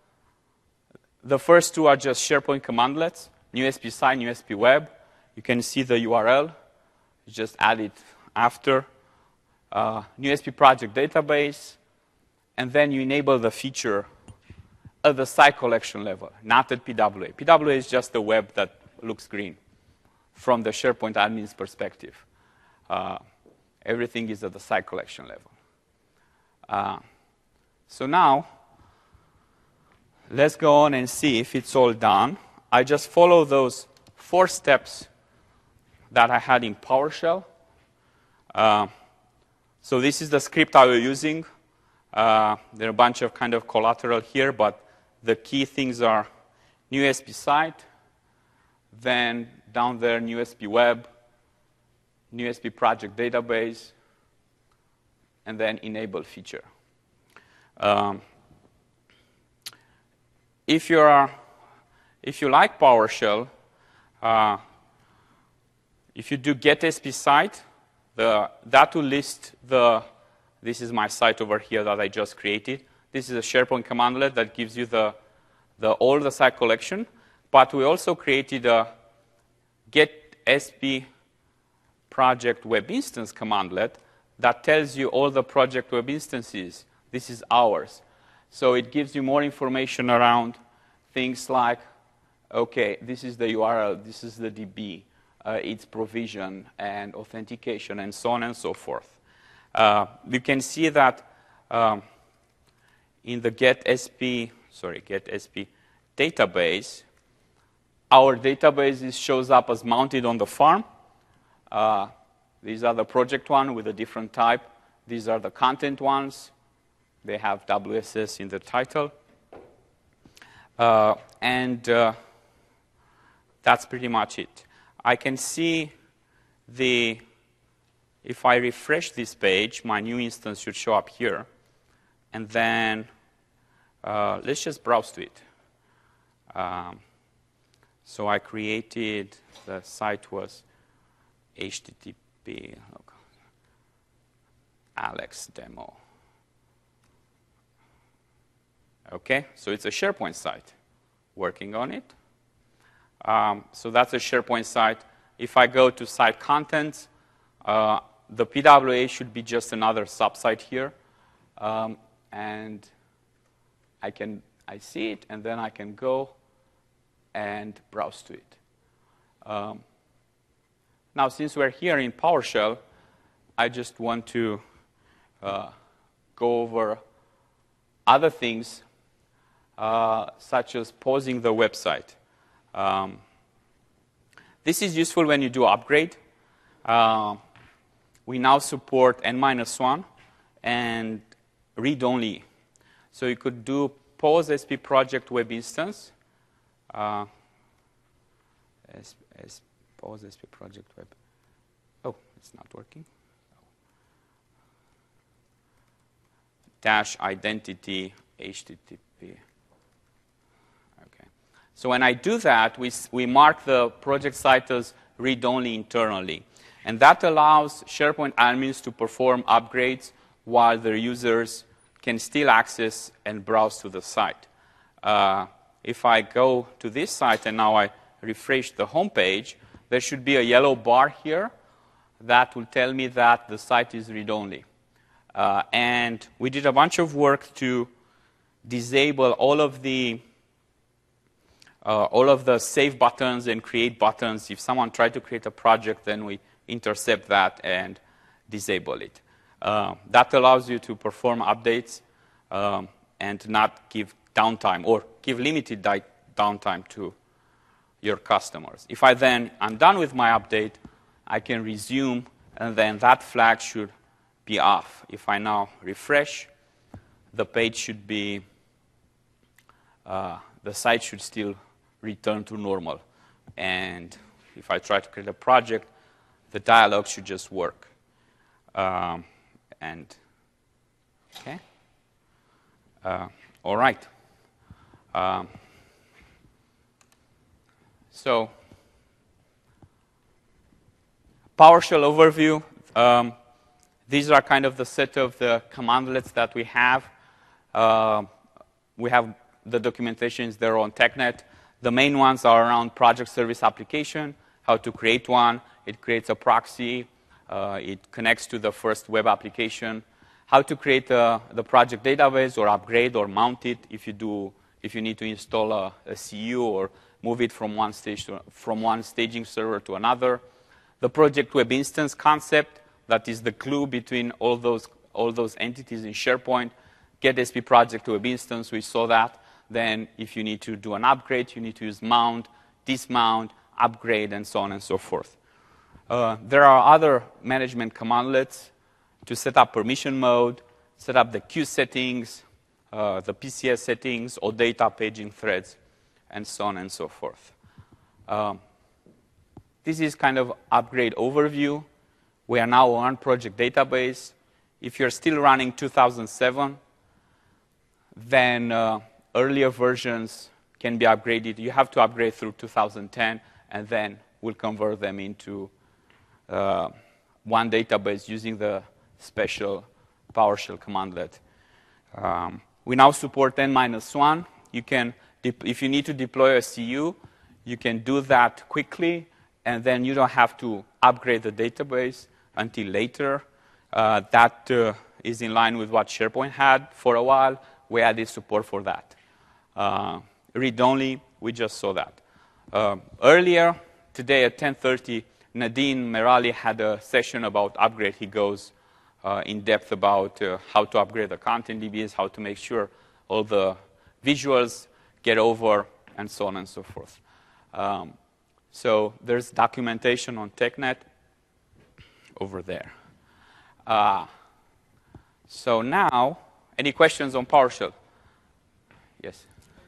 Speaker 1: the first two are just SharePoint commandlets, new S P site, new S P Web. You can see the U R L. You just add it after. Uh, new S P project database, and then you enable the feature at the site collection level, not at P W A. P W A is just the web that looks green from the SharePoint admin's perspective. Uh, everything is at the site collection level. Uh, so now, let's go on and see if it's all done. I just follow those four steps that I had in PowerShell. Uh, so this is the script I was using. Uh, there are a bunch of kind of collateral here, but the key things are new S P site, then down there, new S P web, new S P project database, and then enable feature. Um, if you are, if you like PowerShell, uh, if you do get S P site, the, that will list the. This is my site over here that I just created. This is a SharePoint commandlet that gives you the, the all the site collection. But we also created a get S P project web instance commandlet that tells you all the project web instances. This is ours. So it gives you more information around things like, OK, this is the U R L, this is the D B, uh, its provision and authentication, and so on and so forth. Uh, you can see that um, in the GetSP, sorry, GetSP database, our database is, shows up as mounted on the farm. Uh, these are the project one with a different type. These are the content ones. They have W S S in the title. Uh, and uh, that's pretty much it. I can see the, if I refresh this page, my new instance should show up here. And then uh, let's just browse to it. Um, so I created, the site was H T T P, look, Alex demo. Okay, so it's a SharePoint site. Working on it. Um, so that's a SharePoint site. If I go to site contents, uh, the P W A should be just another subsite here. Um, and I can, I see it, and then I can go and browse to it. Um, now, since we're here in PowerShell, I just want to uh, go over other things, uh, such as pausing the website. Um, this is useful when you do upgrade. Uh, we now support N minus one and read-only. So you could do pause S P project web instance. Uh, S, S, pause S P project web. Oh, it's not working. Dash identity H T T P. Okay. So when I do that, we, we mark the project site as read-only internally. And that allows SharePoint admins to perform upgrades while their users can still access and browse to the site. Uh, if I go to this site and now I refresh the home page, there should be a yellow bar here that will tell me that the site is read-only. Uh, and we did a bunch of work to disable all of the uh, all of the save buttons and create buttons. If someone tried to create a project, then we intercept that and disable it. Uh, that allows you to perform updates um, and not give downtime or give limited downtime to your customers. If I then I'm done with my update, I can resume, and then that flag should be off. If I now refresh, the page should be, uh, the site should still return to normal. And if I try to create a project, the dialog should just work. Um, and, okay. Uh, all right. Um, so, PowerShell overview. Um, These are kind of the set of the commandlets that we have. Uh, we have the documentations there on TechNet. The main ones are around project service application, how to create one. It creates a proxy. Uh, it connects to the first web application. How to create a, the project database or upgrade or mount it if you do, if you need to install a, a C U or move it from one stage to, from one staging server to another. The project web instance concept. That is the glue between all those, all those entities in SharePoint. Get S P project web instance, we saw that. Then if you need to do an upgrade, you need to use mount, dismount, upgrade, and so on and so forth. Uh, there are other management commandlets to set up permission mode, set up the queue settings, uh, the P C S settings, or data paging threads, and so on and so forth. Um, this is kind of upgrade overview. We are now on project database. If you're still running two thousand seven, then uh, earlier versions can be upgraded. You have to upgrade through two thousand ten, and then we'll convert them into uh, one database using the special PowerShell commandlet. Um, we now support N minus one. You can, if you need to deploy a C U, you can do that quickly, and then you don't have to upgrade the database until later. Uh, that uh, is in line with what SharePoint had for a while. We added support for that. Uh, read-only, we just saw that. Uh, earlier, today at ten thirty, Nadine Merali had a session about upgrade. He goes uh, in depth about uh, how to upgrade the content D Bs, how to make sure all the visuals get over, and so on and so forth. Um, so there's documentation on TechNet over there. Uh, so now, any questions on PowerShell? Yes?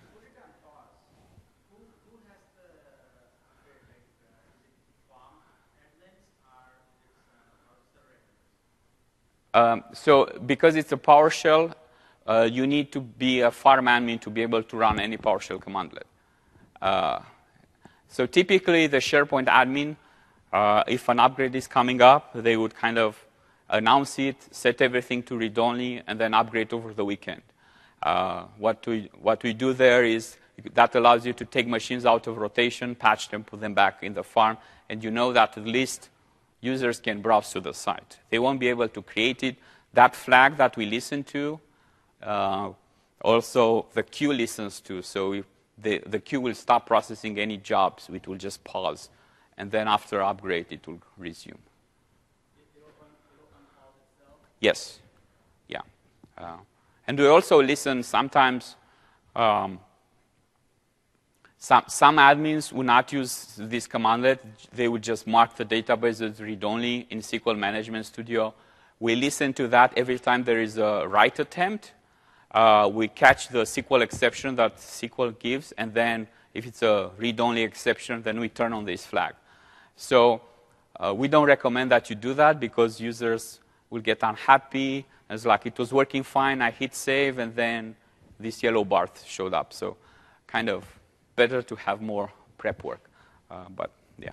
Speaker 1: Um, so because it's a PowerShell, uh, you need to be a farm admin to be able to run any PowerShell commandlet. Uh, so typically, the SharePoint admin, uh, if an upgrade is coming up, they would kind of announce it, set everything to read-only, and then upgrade over the weekend. Uh, what, we, what we do there is that allows you to take machines out of rotation, patch them, put them back in the farm, and you know that at least users can browse to the site. They won't be able to create it. That flag that we listen to, uh, also the queue listens to. So if the, the queue will stop processing any jobs. It will just pause. And then after upgrade, it will resume.
Speaker 4: It will un it will unpause itself?
Speaker 1: Yes. Yeah. Uh, and we also listen sometimes. Um, Some, some admins would not use this commandlet. They would just mark the database as read-only in S Q L Management Studio. We listen to that every time there is a write attempt. Uh, we catch the S Q L exception that S Q L gives, and then if it's a read-only exception, then we turn on this flag. So uh, we don't recommend that you do that because users will get unhappy. It's like, it was working fine, I hit save, and then this yellow bar showed up. So kind of better to have more prep work, uh, but yeah.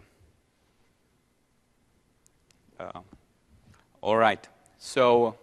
Speaker 1: Uh, all right, so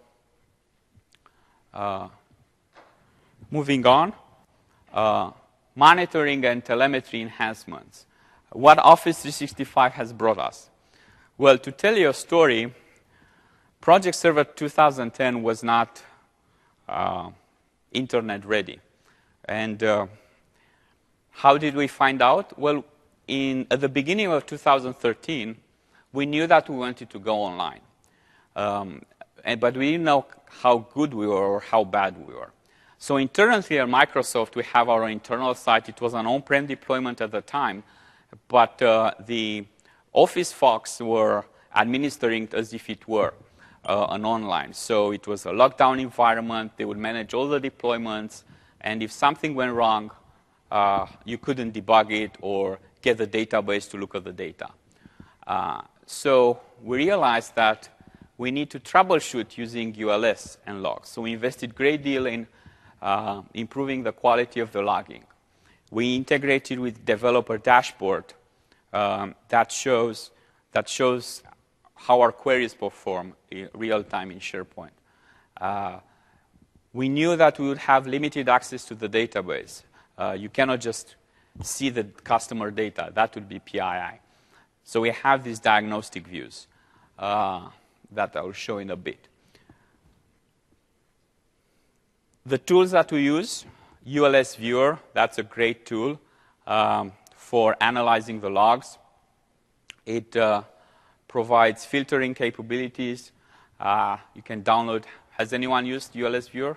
Speaker 1: uh, moving on, uh, monitoring and telemetry enhancements. What Office three sixty-five has brought us? Well, to tell you a story, Project Server two thousand ten was not uh, internet ready, and uh, how did we find out? Well, in, at the beginning of two thousand thirteen, we knew that we wanted to go online. Um, and, but we didn't know how good we were or how bad we were. So internally at Microsoft, we have our internal site. It was an on-prem deployment at the time, but uh, the Office folks were administering it as if it were uh, an online. So it was a lockdown environment. They would manage all the deployments, and if something went wrong, Uh, you couldn't debug it or get the database to look at the data. Uh, so we realized that we need to troubleshoot using U L S and logs. So we invested a great deal in uh, improving the quality of the logging. We integrated with developer dashboard um, that shows that shows how our queries perform in real time in SharePoint. Uh, we knew that we would have limited access to the database. Uh, you cannot just see the customer data. That would be P I I. So we have these diagnostic views uh, that I will show in a bit. The tools that we use, U L S Viewer, that's a great tool um, for analyzing the logs. It uh, provides filtering capabilities. Uh, you can download. Has anyone used U L S Viewer?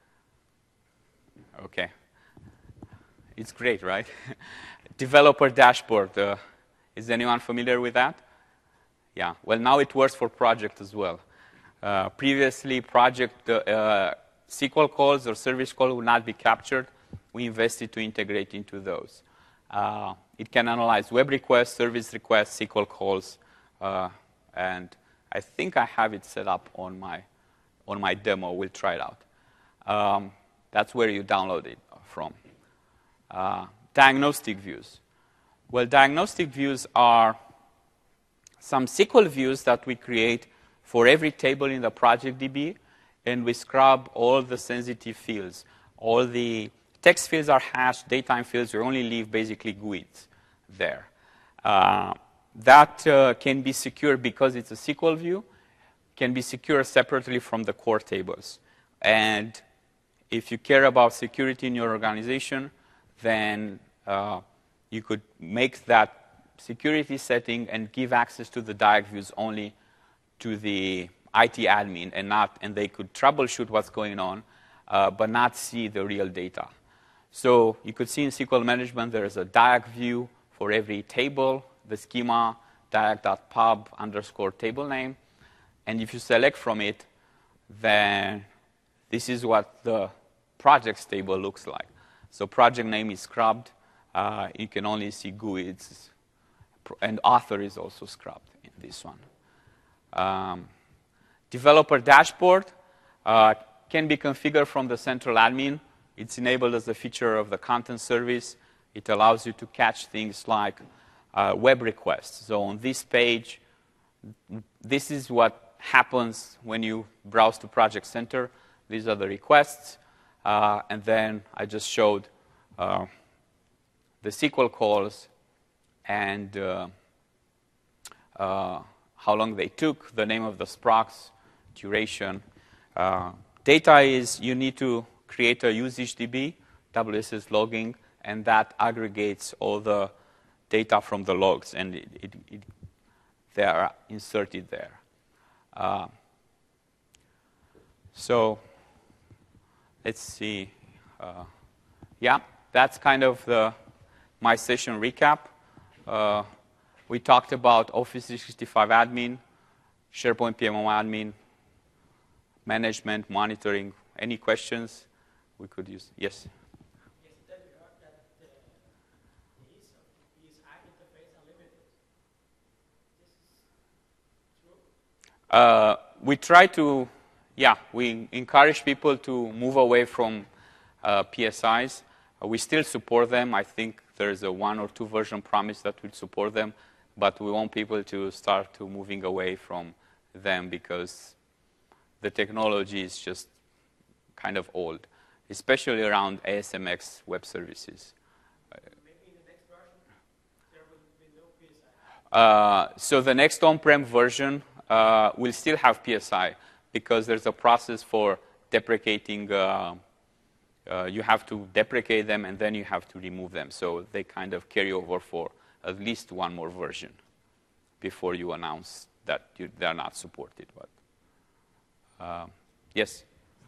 Speaker 1: Okay. It's great, right? Developer dashboard. Uh, is anyone familiar with that? Yeah. Well, now it works for project as well. Uh, previously, project uh, uh, S Q L calls or service calls would not be captured. We invested to integrate into those. Uh, it can analyze web requests, service requests, S Q L calls, uh, and I think I have it set up on my on my demo. We'll try it out. Um, that's where you download it from. Uh, diagnostic views. Well, diagnostic views are some S Q L views that we create for every table in the project D B, and we scrub all the sensitive fields. All the text fields are hashed, datetime fields, we only leave basically G U Ids there. Uh, that uh, can be secure because it's a S Q L view, can be secure separately from the core tables. And if you care about security in your organization, then uh, you could make that security setting and give access to the diag views only to the I T admin and not, and they could troubleshoot what's going on, uh, but not see the real data. So you could see in S Q L management there is a diag view for every table, the schema diag.pub underscore table name, and if you select from it, then this is what the projects table looks like. So project name is scrubbed. Uh, you can only see G U I, it's, and author is also scrubbed in this one. Um, developer dashboard uh, can be configured from the central admin. It's enabled as a feature of the content service. It allows you to catch things like uh, web requests. So on this page, this is what happens when you browse to Project Center. These are the requests. Uh, and then I just showed uh, the S Q L calls and uh, uh, how long they took, the name of the sprox, duration. Uh, data is you need to create a usage D B, W S S logging, and that aggregates all the data from the logs, and it, it, it, they are inserted there. Uh, so let's see. Uh, yeah, that's kind of the my session recap. Uh, we talked about Office three sixty-five admin, SharePoint P M O admin, management, monitoring. Any questions we could use? Yes?
Speaker 4: Yes, it does regard that the, the ease of the use app interface unlimited. This is true?
Speaker 1: Uh, we try to, yeah, we encourage people to move away from uh, P S Is. Uh, we still support them. I think there's a one or two version promise that will support them, but we want people to start to moving away from them because the technology is just kind of old, especially around A S M X web services.
Speaker 4: Maybe in the next version, there will be no P S I.
Speaker 1: Uh, so the next on-prem version uh, will still have P S I because there's a process for deprecating. Uh, uh, you have to deprecate them and then you have to remove them. So they kind of carry over for at least one more version before you announce that you, they're not supported. But uh, yes.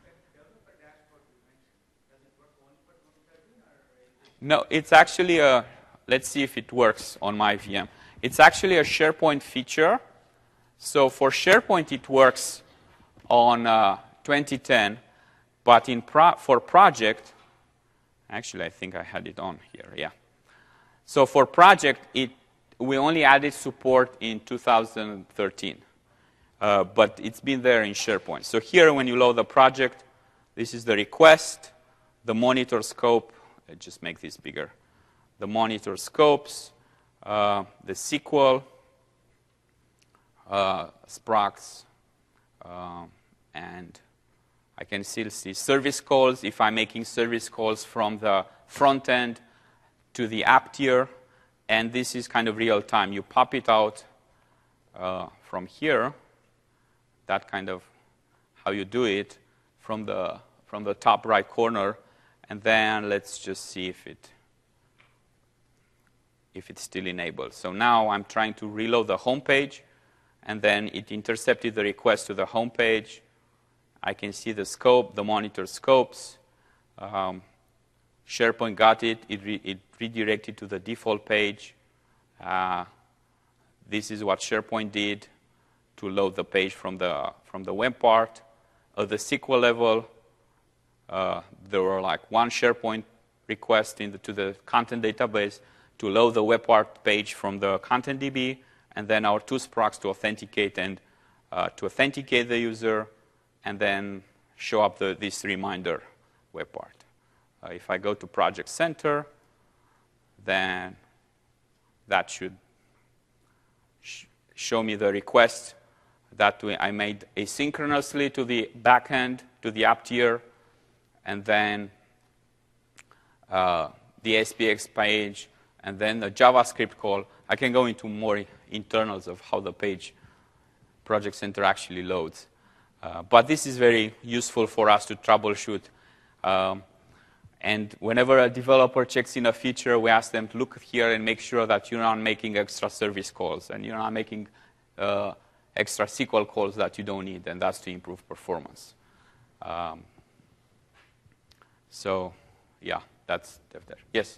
Speaker 1: No, it's actually a, let's see if it works on my V M. It's actually a SharePoint feature. So for SharePoint, it works on uh, twenty ten, but in pro for project, actually, I think I had it on here, yeah. So for project, it, we only added support in two thousand thirteen, uh, but it's been there in SharePoint. So here, when you load the project, this is the request, the monitor scope. Let's just make this bigger. The monitor scopes, uh, the S Q L, uh, sprox, uh, and I can still see service calls if I'm making service calls from the front end to the app tier. And this is kind of real time. You pop it out uh, from here. That kind of how you do it from the, from the top right corner. And then let's just see if it if it's still enabled. So now I'm trying to reload the home page, and then it intercepted the request to the home page. I can see the scope, the monitor scopes. Um, SharePoint got it. It, re it redirected to the default page. Uh, this is what SharePoint did to load the page from the from the web part. At the S Q L level, Uh, there were like one SharePoint request in the, to the content database to load the web part page from the content D B, and then our two sprox to authenticate and uh, to authenticate the user, and then show up the, this reminder web part. Uh, if I go to Project Center, then that should sh show me the request that we, I made asynchronously to the backend, to the app tier. And then uh, the S P X page, and then the JavaScript call. I can go into more internals of how the page Project Center actually loads. Uh, but this is very useful for us to troubleshoot. Um, and whenever a developer checks in a feature, we ask them to look here and make sure that you're not making extra service calls and you're not making uh, extra S Q L calls that you don't need, and that's to improve performance. Um, so, yeah, that's there. Yes?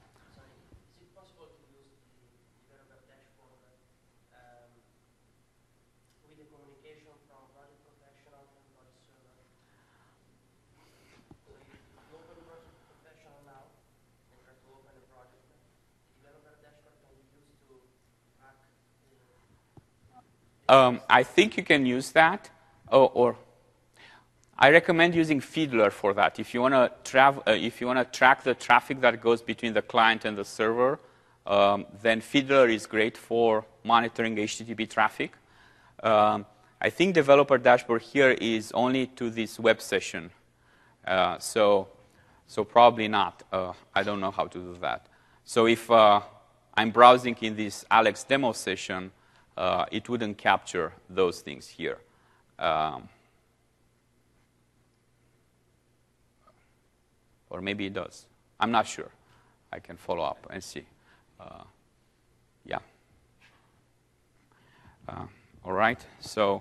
Speaker 1: Um, I think you can use that, oh, or I recommend using Fiddler for that. If you want to trav- uh, if you want to track the traffic that goes between the client and the server, um, then Fiddler is great for monitoring H T T P traffic. Um, I think developer dashboard here is only to this web session, uh, so so probably not. Uh, I don't know how to do that. So if uh, I'm browsing in this Alex demo session, Uh, it wouldn't capture those things here. Um, or maybe it does. I'm not sure. I can follow up and see. Uh, yeah. Uh, all right. So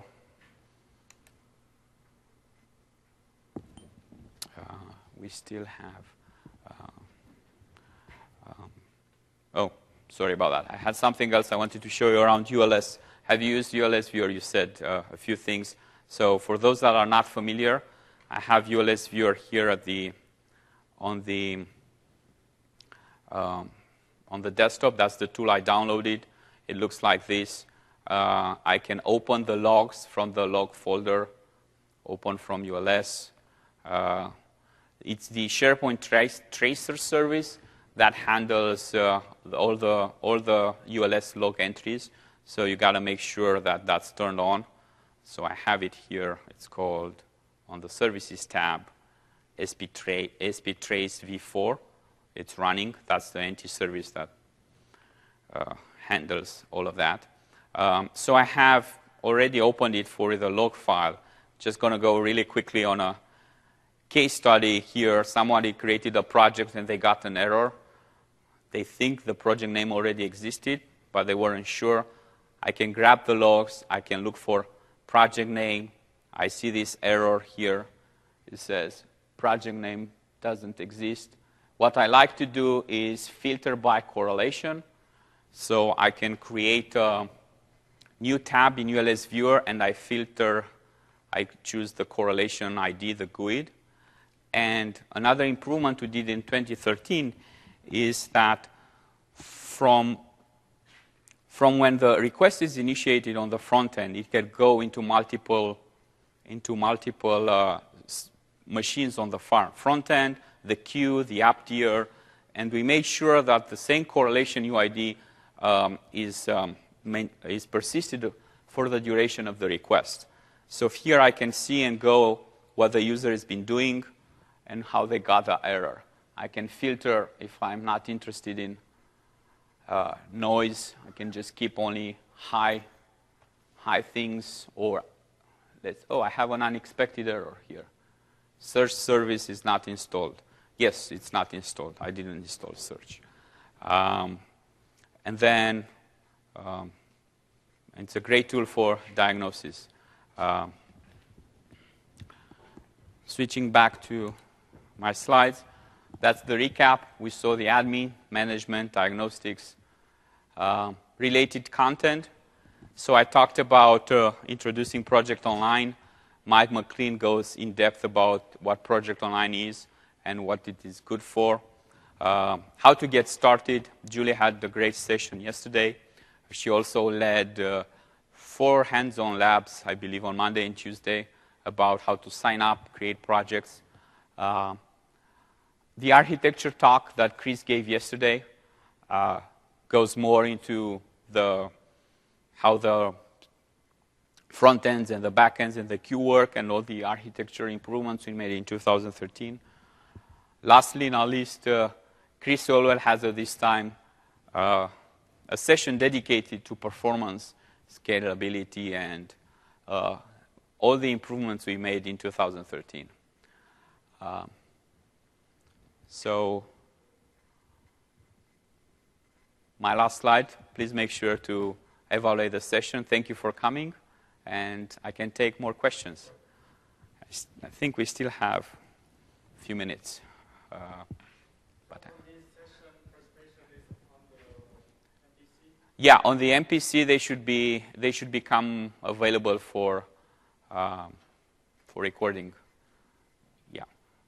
Speaker 1: uh, we still have. Uh, um, oh. Sorry about that. I had something else I wanted to show you around U L S. Have you used U L S Viewer? You said uh, a few things. So for those that are not familiar, I have U L S Viewer here at the on the um, on the desktop. That's the tool I downloaded. It looks like this. Uh, I can open the logs from the log folder, open from U L S. Uh, it's the SharePoint trace, tracer service that handles uh, all the all the U L S log entries. So you got to make sure that that's turned on. So I have it here. It's called on the Services tab, S P Trace v four. It's running. That's the anti-service that uh, handles all of that. Um, so I have already opened it for the log file. Just going to go really quickly on a case study here. Somebody created a project and they got an error. They think the project name already existed, but they weren't sure. I can grab the logs. I can look for project name. I see this error here. It says project name doesn't exist. What I like to do is filter by correlation. So I can create a new tab in U L S Viewer, and I filter. I choose the correlation I D, the G U I D. And another improvement we did in twenty thirteen is that from, from when the request is initiated on the front end, it can go into multiple, into multiple uh, machines on the far front end, the queue, the app tier, and we made sure that the same correlation U I D um, is, um, main, is persisted for the duration of the request. So here I can see and go what the user has been doing and how they got the error. I can filter if I'm not interested in uh, noise. I can just keep only high, high things. Or, let's, oh, I have an unexpected error here. Search service is not installed. Yes, it's not installed. I didn't install search. Um, and then um, it's a great tool for diagnosis. Um, switching back to my slides. That's the recap. We saw the admin, management, diagnostics, uh, related content. So I talked about uh, introducing Project Online. Mike McLean goes in depth about what Project Online is and what it is good for. Uh, how to get started. Julie had a great session yesterday. She also led uh, four hands-on labs, I believe, on Monday and Tuesday about how to sign up, create projects. Uh, The architecture talk that Chris gave yesterday uh, goes more into the how the front ends and the back ends and the queue work and all the architecture improvements we made in two thousand thirteen. Lastly, not least, uh, Chris Olwell has at this time uh, a session dedicated to performance, scalability, and uh, all the improvements we made in two thousand thirteen. Um, So my last slide, please make sure to evaluate the session. Thank you for coming. and I can take more questions. I, s- I think we still have a few minutes. Uh, but I- yeah, on the M P C, they should be they should become available for um, for recording. Yeah.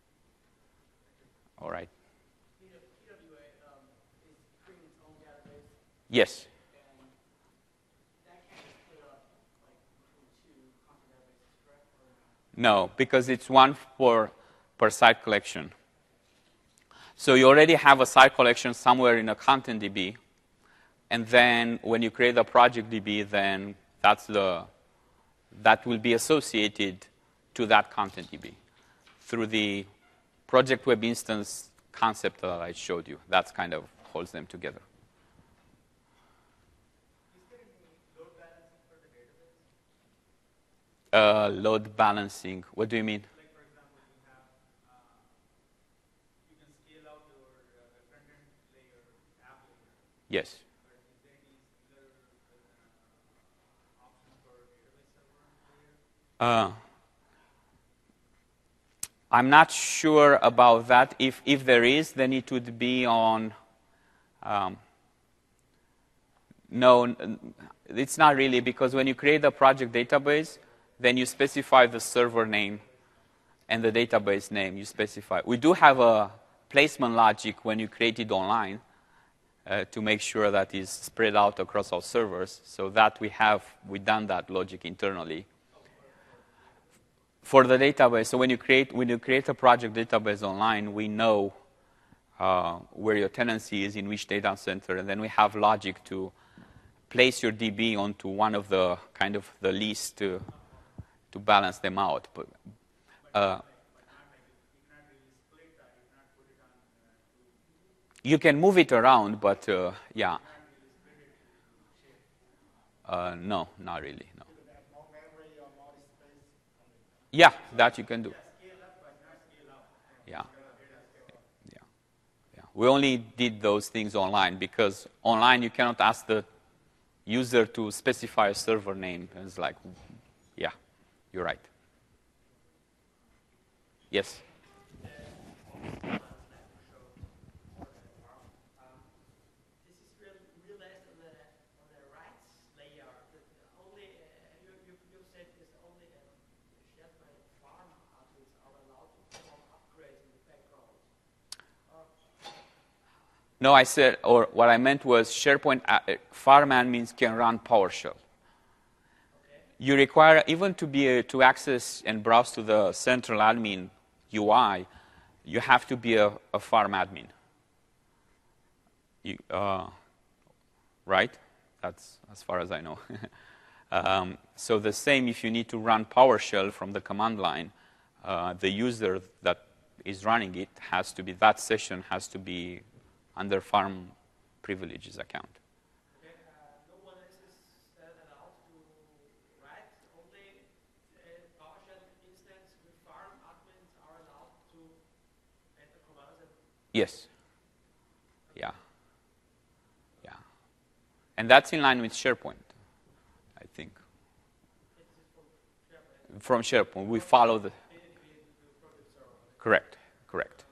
Speaker 1: All right.
Speaker 4: P W A um, is creating its own database,
Speaker 1: Yes.
Speaker 4: and that can't be split up like between two content databases, correct? Or not?
Speaker 1: No, because it's one for per site collection. So you already have a site collection somewhere in a content D B, and then when you create a project D B, then that's the that will be associated to that content D B through the project web instance concept that I showed you. That's kind of holds them together. Uh, load balancing. What do you mean?
Speaker 5: Like for example, you have uh, you can scale out your uh, front-end layer, app layer.
Speaker 1: Yes.
Speaker 5: But is there any similar uh, option for database server layer?
Speaker 1: Uh, I'm not sure about that. If if there is, then it would be on. Um, no, n- it's not really, because when you create a project database, then you specify the server name and the database name. You specify. We do have a placement logic when you create it online uh, to make sure that is spread out across all servers. So that we have we done that logic internally. For the database, so when you create when you create a project database online, we know uh, where your tenancy is in which data center, and then we have logic to place your D B onto one of the kind of the list to to balance them out. But uh, you can move it around, but uh, yeah, uh, no, not really, no.
Speaker 3: More memory or more space.
Speaker 1: Yeah, that you can do. Yeah. Yeah. Yeah. We only did those things online because online you cannot ask the user to specify a server name. It's like, yeah, you're right. Yes.
Speaker 4: This is real, realized on the on the rights layer. The, the only uh, you, you you said is only um, SharePoint farm admins are allowed to perform upgrades in the background. Uh,
Speaker 1: No, I said, or what I meant was SharePoint uh, farm admins can run PowerShell.
Speaker 4: okay.
Speaker 1: You require, even to be a, to access and browse to the central admin U I, you have to be a, a farm admin. You, uh, right? That's as far as I know. um, so the same if you need to run PowerShell from the command line, uh, the user that is running it has to be, that session has to be under farm privileges account.
Speaker 4: Okay. Uh, no one else is uh, allowed to write. Only uh, PowerShell instance with farm admins are allowed to enter commands and
Speaker 1: Yes. Yeah. Yeah. And that's in line with SharePoint, I think.
Speaker 4: this is from SharePoint.
Speaker 1: From SharePoint, we follow the. Correct. Correct.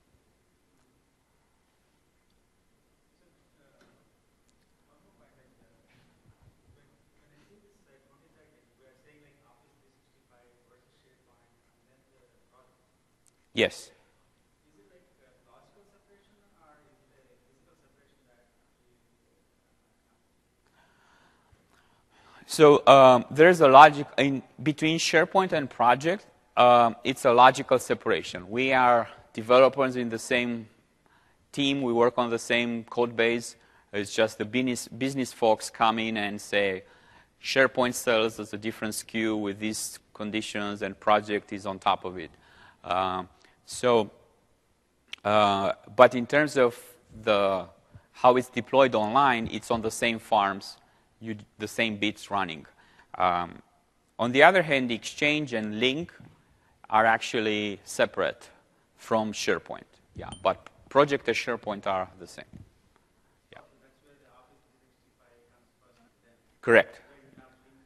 Speaker 1: Yes. So um, there's a logic in between SharePoint and project. Um, it's a logical separation. We are developers in the same team. We work on the same code base. It's just the business, business folks come in and say, SharePoint sells as a different S K U with these conditions, and project is on top of it. Um, so, uh, but in terms of the how it's deployed online, it's on the same farms, you, the same bits running. Um, on the other hand, Exchange and Link are actually separate from SharePoint. Yeah, but project and SharePoint are the same. Yeah. Correct.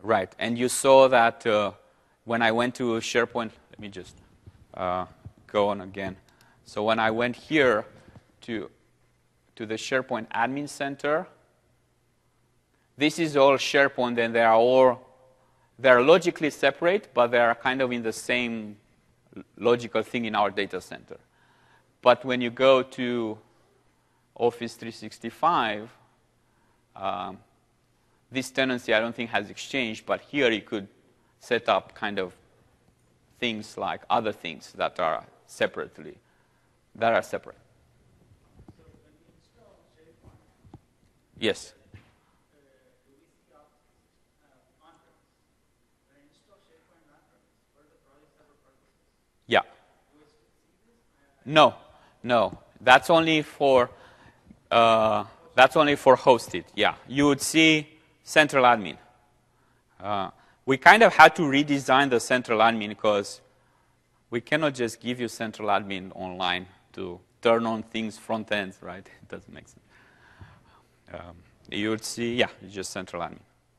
Speaker 1: Right, and you saw that uh, when I went to SharePoint, let me just uh, go on again. So when I went here to, to the SharePoint Admin Center, this is all SharePoint, and they are all, they are logically separate, but they are kind of in the same logical thing in our data center. But when you go to Office three sixty-five, um, this tenancy I don't think has exchanged, but here you could set up kind of things like other things that are separately, that are separate.
Speaker 5: So when we install SharePoint,
Speaker 1: Yes.
Speaker 5: uh, do we see op- uh, on-premise? When I install SharePoint on-premise, for the project server purposes,
Speaker 1: Yeah.
Speaker 5: do I still see this? I, I
Speaker 1: No, no. That's only for uh, that's only for hosted. Yeah, you would see central admin. Uh, we kind of had to redesign the central admin because we cannot just give you central admin online to turn on things front end, right? It doesn't make sense. Um, you would see, yeah, it's just central admin.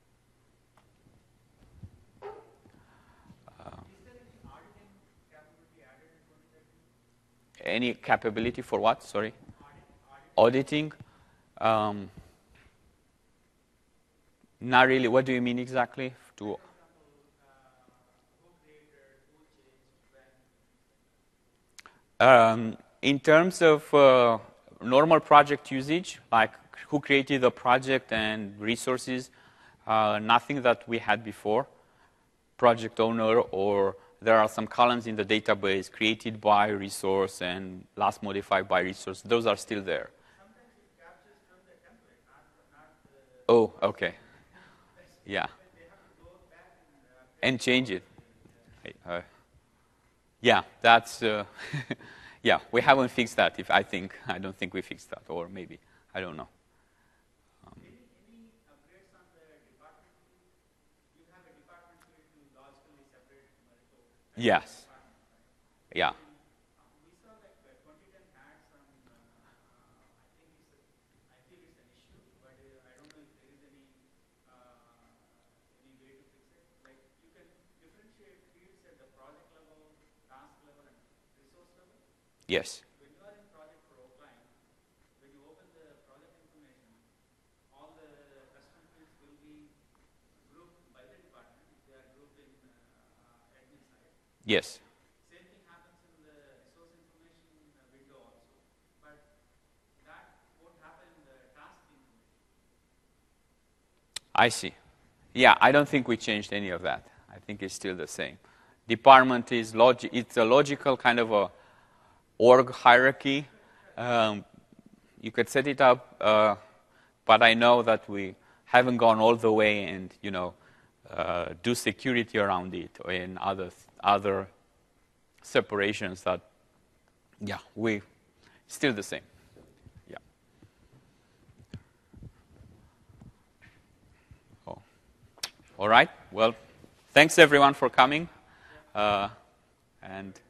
Speaker 1: Uh, any capability for what? Sorry? Auditing? Um, not really. What do you mean exactly? To um, in terms of uh, normal project usage, like who created the project and resources, uh, nothing that we had before. Project owner, or there are some columns in the database created by resource and last modified by resource. Those are still there. Oh, okay. Yeah. And change it. Uh, yeah, that's, uh, yeah, we haven't fixed that, if I think. I don't think we fixed that, or maybe, I don't know. Um,
Speaker 5: any, any upgrades on the department? You have a department field to logically separate multiple.
Speaker 1: yes. Yeah.
Speaker 5: We saw like uh, twenty ten ads on, uh, I think it's a, I feel it's an issue, but uh, I don't know if there is any, uh, any way to fix it. Like you can differentiate fields at the project level, task level, and resource level.
Speaker 1: Yes.
Speaker 5: When you are in project for Oakline, when you open the project information, all the custom fields will be grouped by the department. They are grouped in uh, uh, admin side.
Speaker 1: Yes.
Speaker 5: Same thing happens in the resource information uh, window also, but that won't happen in the task information.
Speaker 1: I see. Yeah, I don't think we changed any of that. I think it's still the same. Department is logi- it's a logical kind of a org hierarchy. Um, you could set it up, uh, but I know that we haven't gone all the way and, you know, uh, do security around it or in other other separations that, yeah, we still the same. Yeah. Oh. All right. Well, thanks everyone for coming, uh, and.